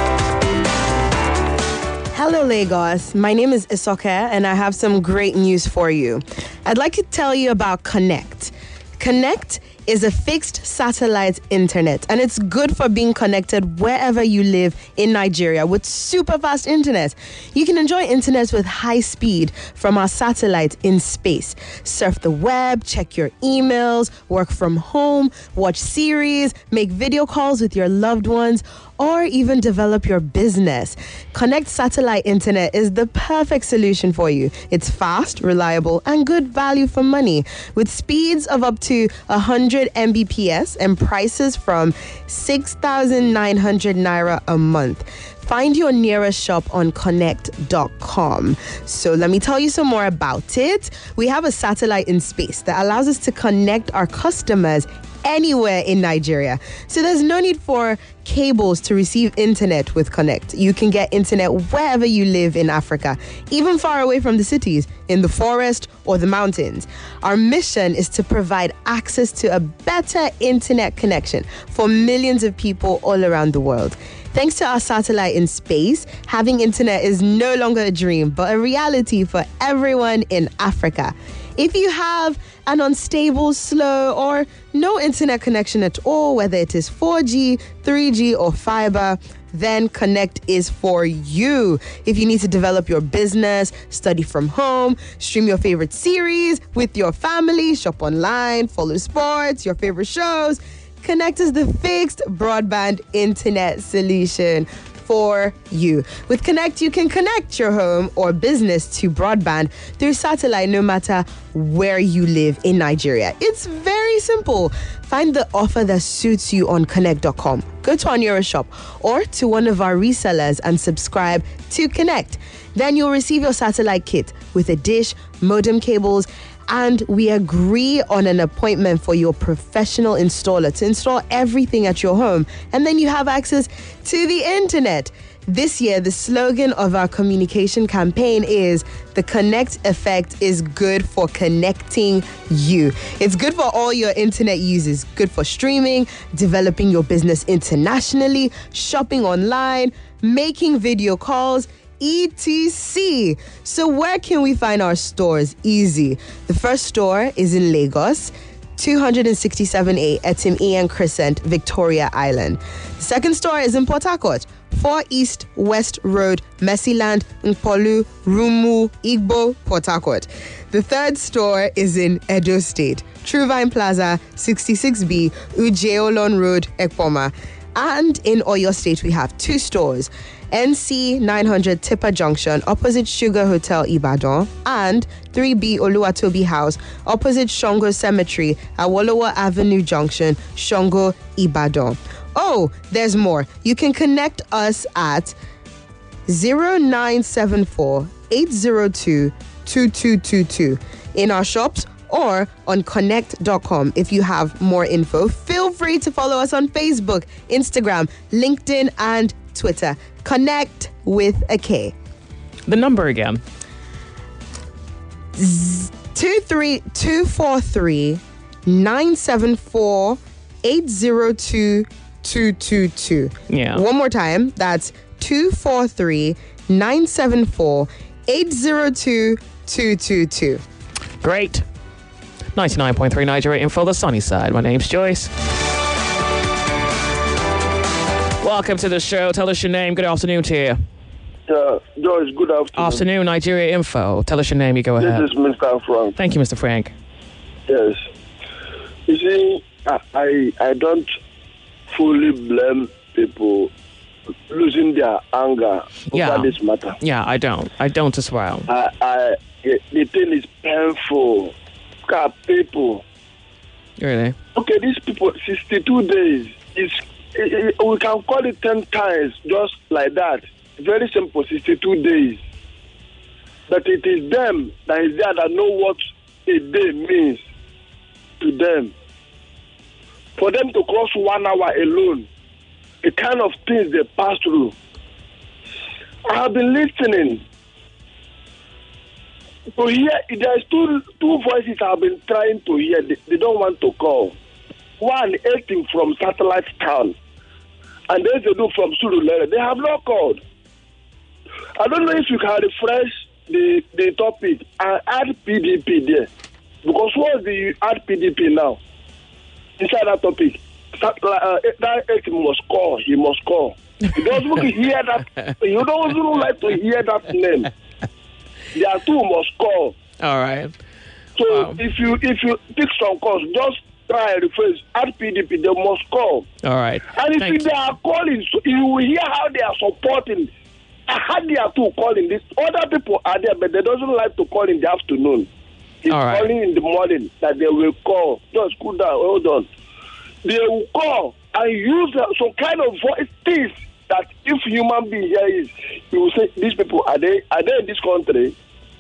Hello, Lagos. My name is Isoke, and I have some great news for you. I'd like to tell you about Connect. Connect is a fixed satellite internet, and it's good for being connected wherever you live in Nigeria with super fast internet. You can enjoy internet with high speed from our satellite in space. Surf the web, check your emails, work from home, watch series, make video calls with your loved ones, or even develop your business. Connect Satellite Internet is the perfect solution for you. It's fast, reliable, and good value for money, with speeds of up to 100 Mbps and prices from 6,900 Naira a month. Find your nearest shop on connect.com. So let me tell you some more about it. We have a satellite in space that allows us to connect our customers anywhere in Nigeria. So there's no need for cables to receive internet with Connect. You can get internet wherever you live in Africa, even far away from the cities, in the forest or the mountains. Our mission is to provide access to a better internet connection for millions of people all around the world. Thanks to our satellite in space, having internet is no longer a dream, but a reality for everyone in Africa. If you have an unstable, slow, or no internet connection at all, whether it is 4G, 3G, or fiber, then Connect is for you. If you need to develop your business, study from home, stream your favorite series with your family, shop online, follow sports, your favorite shows, Connect is the fixed broadband internet solution for you. With Connect, you can connect your home or business to broadband through satellite no matter where you live in Nigeria. It's very simple. Find the offer that suits you on connect.com. Go to our nearest shop or to one of our resellers and subscribe to Connect. Then you'll receive your satellite kit with a dish, modem cables, and we agree on an appointment for your professional installer to install everything at your home. And then you have access to the internet. This year, the slogan of our communication campaign is the Connect Effect is good for connecting you. It's good for all your internet users, good for streaming, developing your business internationally, shopping online, making video calls, etc. So where can we find our stores? Easy. The first store is in Lagos, 267A Etim Ian Crescent, Victoria Island. The second store is in Port Harcourt, 4 East West Road, Mercyland, Nkpolu, Rumu, Igbo, Port Harcourt. The third store is in Edo State, Truvine Plaza, 66B, Ujeolon Road, Ekpoma. And in Oyo State, we have 2 stores, NC 900 Tipper Junction, opposite Sugar Hotel Ibadan, and 3B Oluwatobi House, opposite Shongo Cemetery, Awolowo Avenue Junction, Shongo, Ibadan. Oh, there's more. You can connect us at 0974 802 2222 in our shops or on connect.com. If you have more info, feel free to follow us on Facebook, Instagram, LinkedIn, and Twitter. Connect with a K. The number again. 243 974 802 222. Yeah. One more time. That's 243 974 802 222. Great. 99.3 Nigeria Info, the sunny side. My name's Joyce. Welcome to the show. Tell us your name. Good afternoon to you. Joyce, good afternoon. Afternoon, Nigeria Info. Tell us your name. You go ahead. This is Mr. Frank. Thank you, Mr. Frank. Yes. You see, I don't fully blame people losing their anger over this matter. Yeah, I don't. I don't as well. The thing is painful. People. Really? Okay, these people, 62 days. We can call it 10 times just like that. Very simple, 62 days. But it is them that is there that know what a day means to them. For them to cross 1 hour alone, the kind of things they pass through. I have been listening. To hear, there's two voices I've been trying to hear. They don't want to call. One, 18 from Satellite Town. And there's a dude from Surulere. They have not called. I don't know if you can refresh the topic and add PDP there. Because what's the add PDP now? inside that topic. That must call. He must call. You don't want to hear that. You don't even like to hear that name. There are two must call. All right. So if you pick some calls, just try and rephrase. At PDP, they must call. All right. And if they are calling, so you will hear how they are supporting. I had their two calling. This other people are there, but they doesn't like to call in the afternoon. It's calling in the morning that they will call. Just cool down, hold on. They will call and use some kind of voice things that if human being here is, you will say, these people, are they in this country?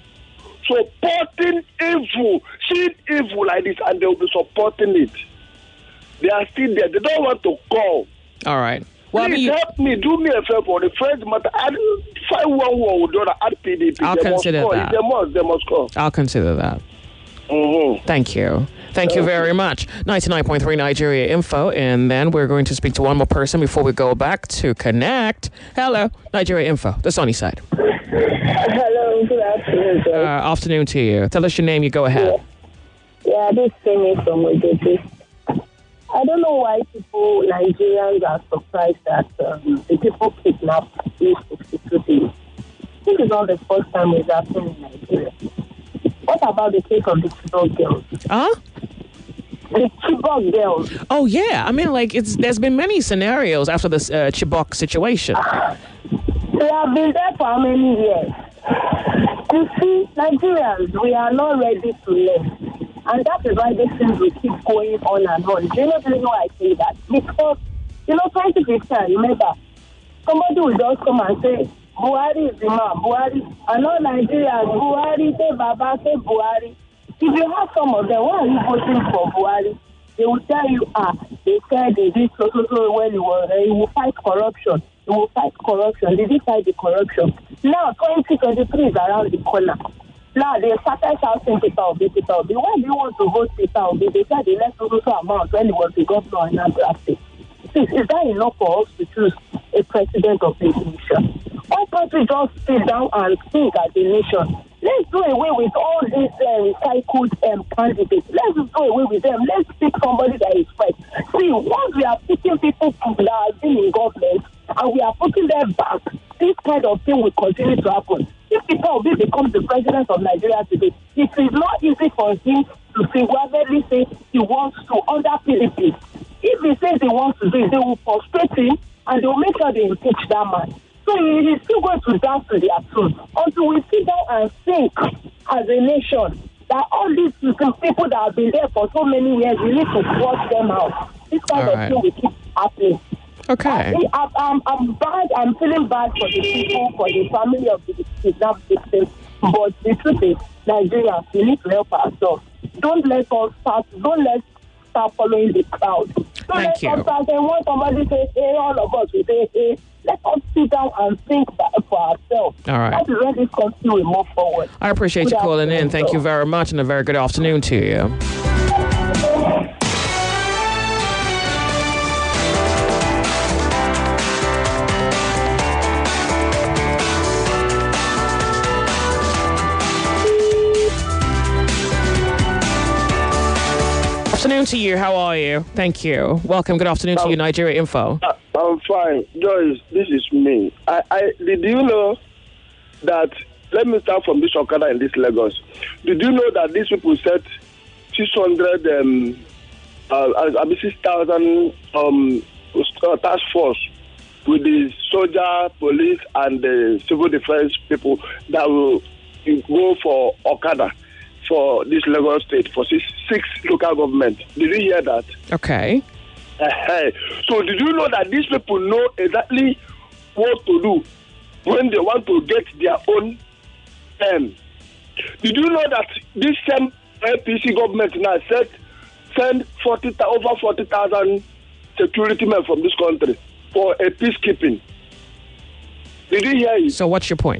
Supporting evil, seeing evil like this, and they will be supporting it. They are still there. They don't want to call. All right. Well, please help me. Do me a favor. The first matter. Add 511 with the other PDP. I'll consider that. They must call. I'll consider that. Mm-hmm. Thank you. Thank you very much. 99.3 Nigeria Info. And then we're going to speak to one more person before we go back to connect. Hello, Nigeria Info, the sunny side. Hello, good afternoon, sir. Afternoon to you. Tell us your name. You go ahead. Yeah, this thing is from Ojoji. I don't know why Nigerians are surprised that the people kidnapped these 62 days. This is not the first time it's happening in Nigeria. What about the case of the Chibok girls? Huh? The Chibok girls. Oh, yeah. I mean, like, there's been many scenarios after this Chibok situation. They have been there for how many years? You see, Nigerians, we are not ready to learn. And that is why these things will keep going on and on. Do you know the reason why I say that? Because, 2015, remember, somebody will just come and say, Buhari is the man, Buhari. And all Nigerians, Buhari, say Baba, say Buhari. If you have some of them, why are you voting for Buhari? They will tell you, they said they did so when he will fight corruption. He will fight corruption. Did he fight the corruption? Now, 2023 is around the corner. Now, they started shouting Peter Obi, Peter Obi. Why do you want to vote Peter Obi? They said they left so amount when he was the governor in Anambra State. Is that enough for us to choose a president of the nation? Why can't we just sit down and think as a nation? Let's do away with all these recycled candidates. Let's do away with them. Let's pick somebody that is fresh. See, once we are picking people that have been in government and we are putting them back, this kind of thing will continue to happen. If Peter Obi becomes the president of Nigeria today, it is not easy for him to single-handedly say he wants to under PDP. If he says he wants to do it, they will frustrate him and they will make sure they impeach that man. So he is still going to dance to their tune until we sit down and think as a nation that all these people that have been there for so many years, we need to flush them out. This kind of thing will keep happening. Okay. I'm bad. I'm feeling bad for the people, for the family of the kidnapped victims. But the truth is, Nigeria, we need to help ourselves. Don't let us start following the crowd. Thank you. When somebody says, hey, all of us will say, hey, let us sit down and think for ourselves. All right. That is where this country will move forward. I appreciate you calling in. Thank you very much, and a very good afternoon to you. Afternoon to you. How are you? Thank you. Welcome. Good afternoon to you, Nigeria Info. I'm fine. Joyce, this is me. Did you know that, let me start from this Okada in this Lagos. Did you know that these people set 6,000 task force with the soldier, police, and the civil defense people that will go for Okada for this Lagos state, for six local government. Did you hear that? Okay. So did you know that these people know exactly what to do when they want to get their own term? Did you know that this same APC government now send over 40,000 security men from this country for a peacekeeping? Did you hear it? So what's your point?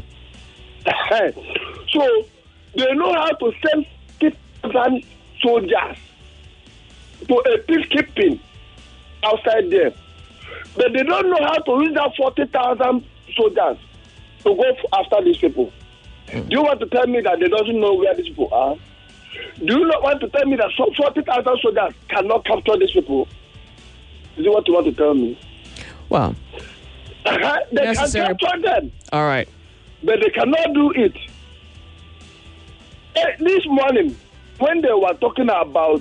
So they know how to send 50,000 soldiers to a peacekeeping outside there. But they don't know how to use that 40,000 soldiers to go after these people. Do you want to tell me that they doesn't know where these people are? Do you not want to tell me that some 40,000 soldiers cannot capture these people? Is it what you want to tell me? Well, they can capture them. All right. But they cannot do it. This morning, when they were talking about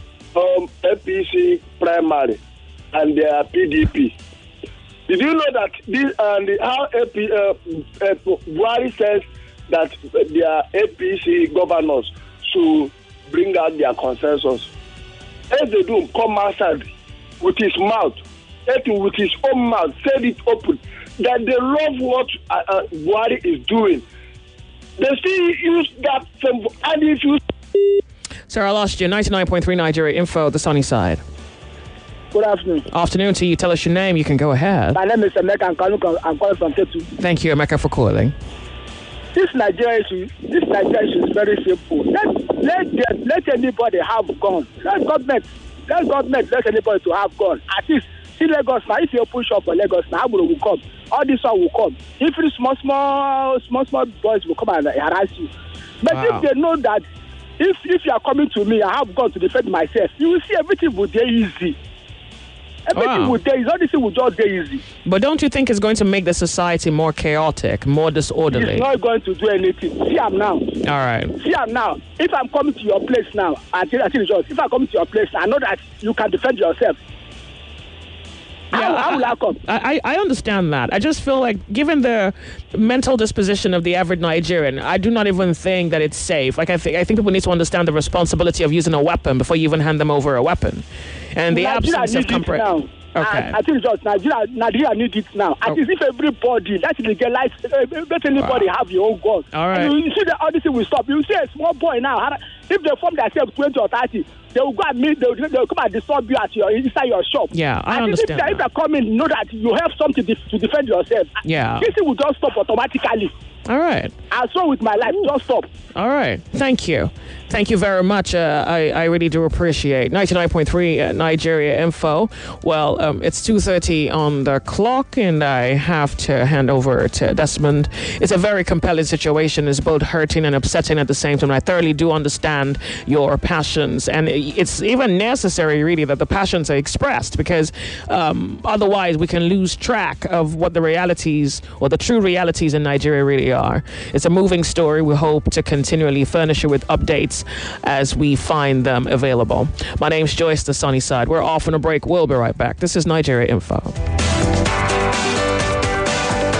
APC primary and their PDP, did you know that this how Buhari says that their APC governors should bring out their consensus? As they do, come outside with his mouth, with his own mouth, said it open, that they love what Buhari is doing. They still use that same, and if you... Sir, I lost you. 99.3 Nigeria Info, the sunny side. Good afternoon. Afternoon to you. Tell us your name. You can go ahead. My name is Emeka. I'm calling from Tetu. Thank you, Emeka, for calling. This Nigeria issue is very simple. Let anybody have gun. Let government let anybody to have gun. At least see Lagos now. If you push up for Lagos now, Agbodo will come. All this one will come. If it's small boys will come and harass you. But if they know that if you are coming to me, I have gun to defend myself, you will see everything will be easy. Everything will day, all this will just be easy. But don't you think it's going to make the society more chaotic, more disorderly? It's not going to do anything. See, I'm now. All right. See, I'm now. If I'm coming to your place now, if I'm coming to your place, I know that you can defend yourself. Yeah, how will I come? I understand that. I just feel like, given the mental disposition of the average Nigerian, I do not even think that it's safe. Like I think people need to understand the responsibility of using a weapon before you even hand them over a weapon, and the absence of comprehension. Okay. I think just Nigeria need it now. I think if everybody, that's legalized, let anybody have your own gun. All right. And you see that all this will stop. You see a small boy now, if they form themselves 20 or 30, they will go and meet, they'll come and disturb you inside your shop. Yeah, I understand. If they come in, know that you have something to defend yourself. Yeah. This thing will just stop automatically. All right. I saw with my life, just stop. All right. Thank you. Thank you very much. I really do appreciate 99.3 Nigeria Info. Well, it's 2:30 on the clock, and I have to hand over to Desmond. It's a very compelling situation. It's both hurting and upsetting at the same time. I thoroughly do understand your passions, and it's even necessary, really, that the passions are expressed, because otherwise we can lose track of what the realities or the true realities in Nigeria really are. It's a moving story. We hope to continually furnish you with updates as we find them available. My name's Joyce, the sunny side. We're off on a break. We'll be right back. This is Nigeria Info.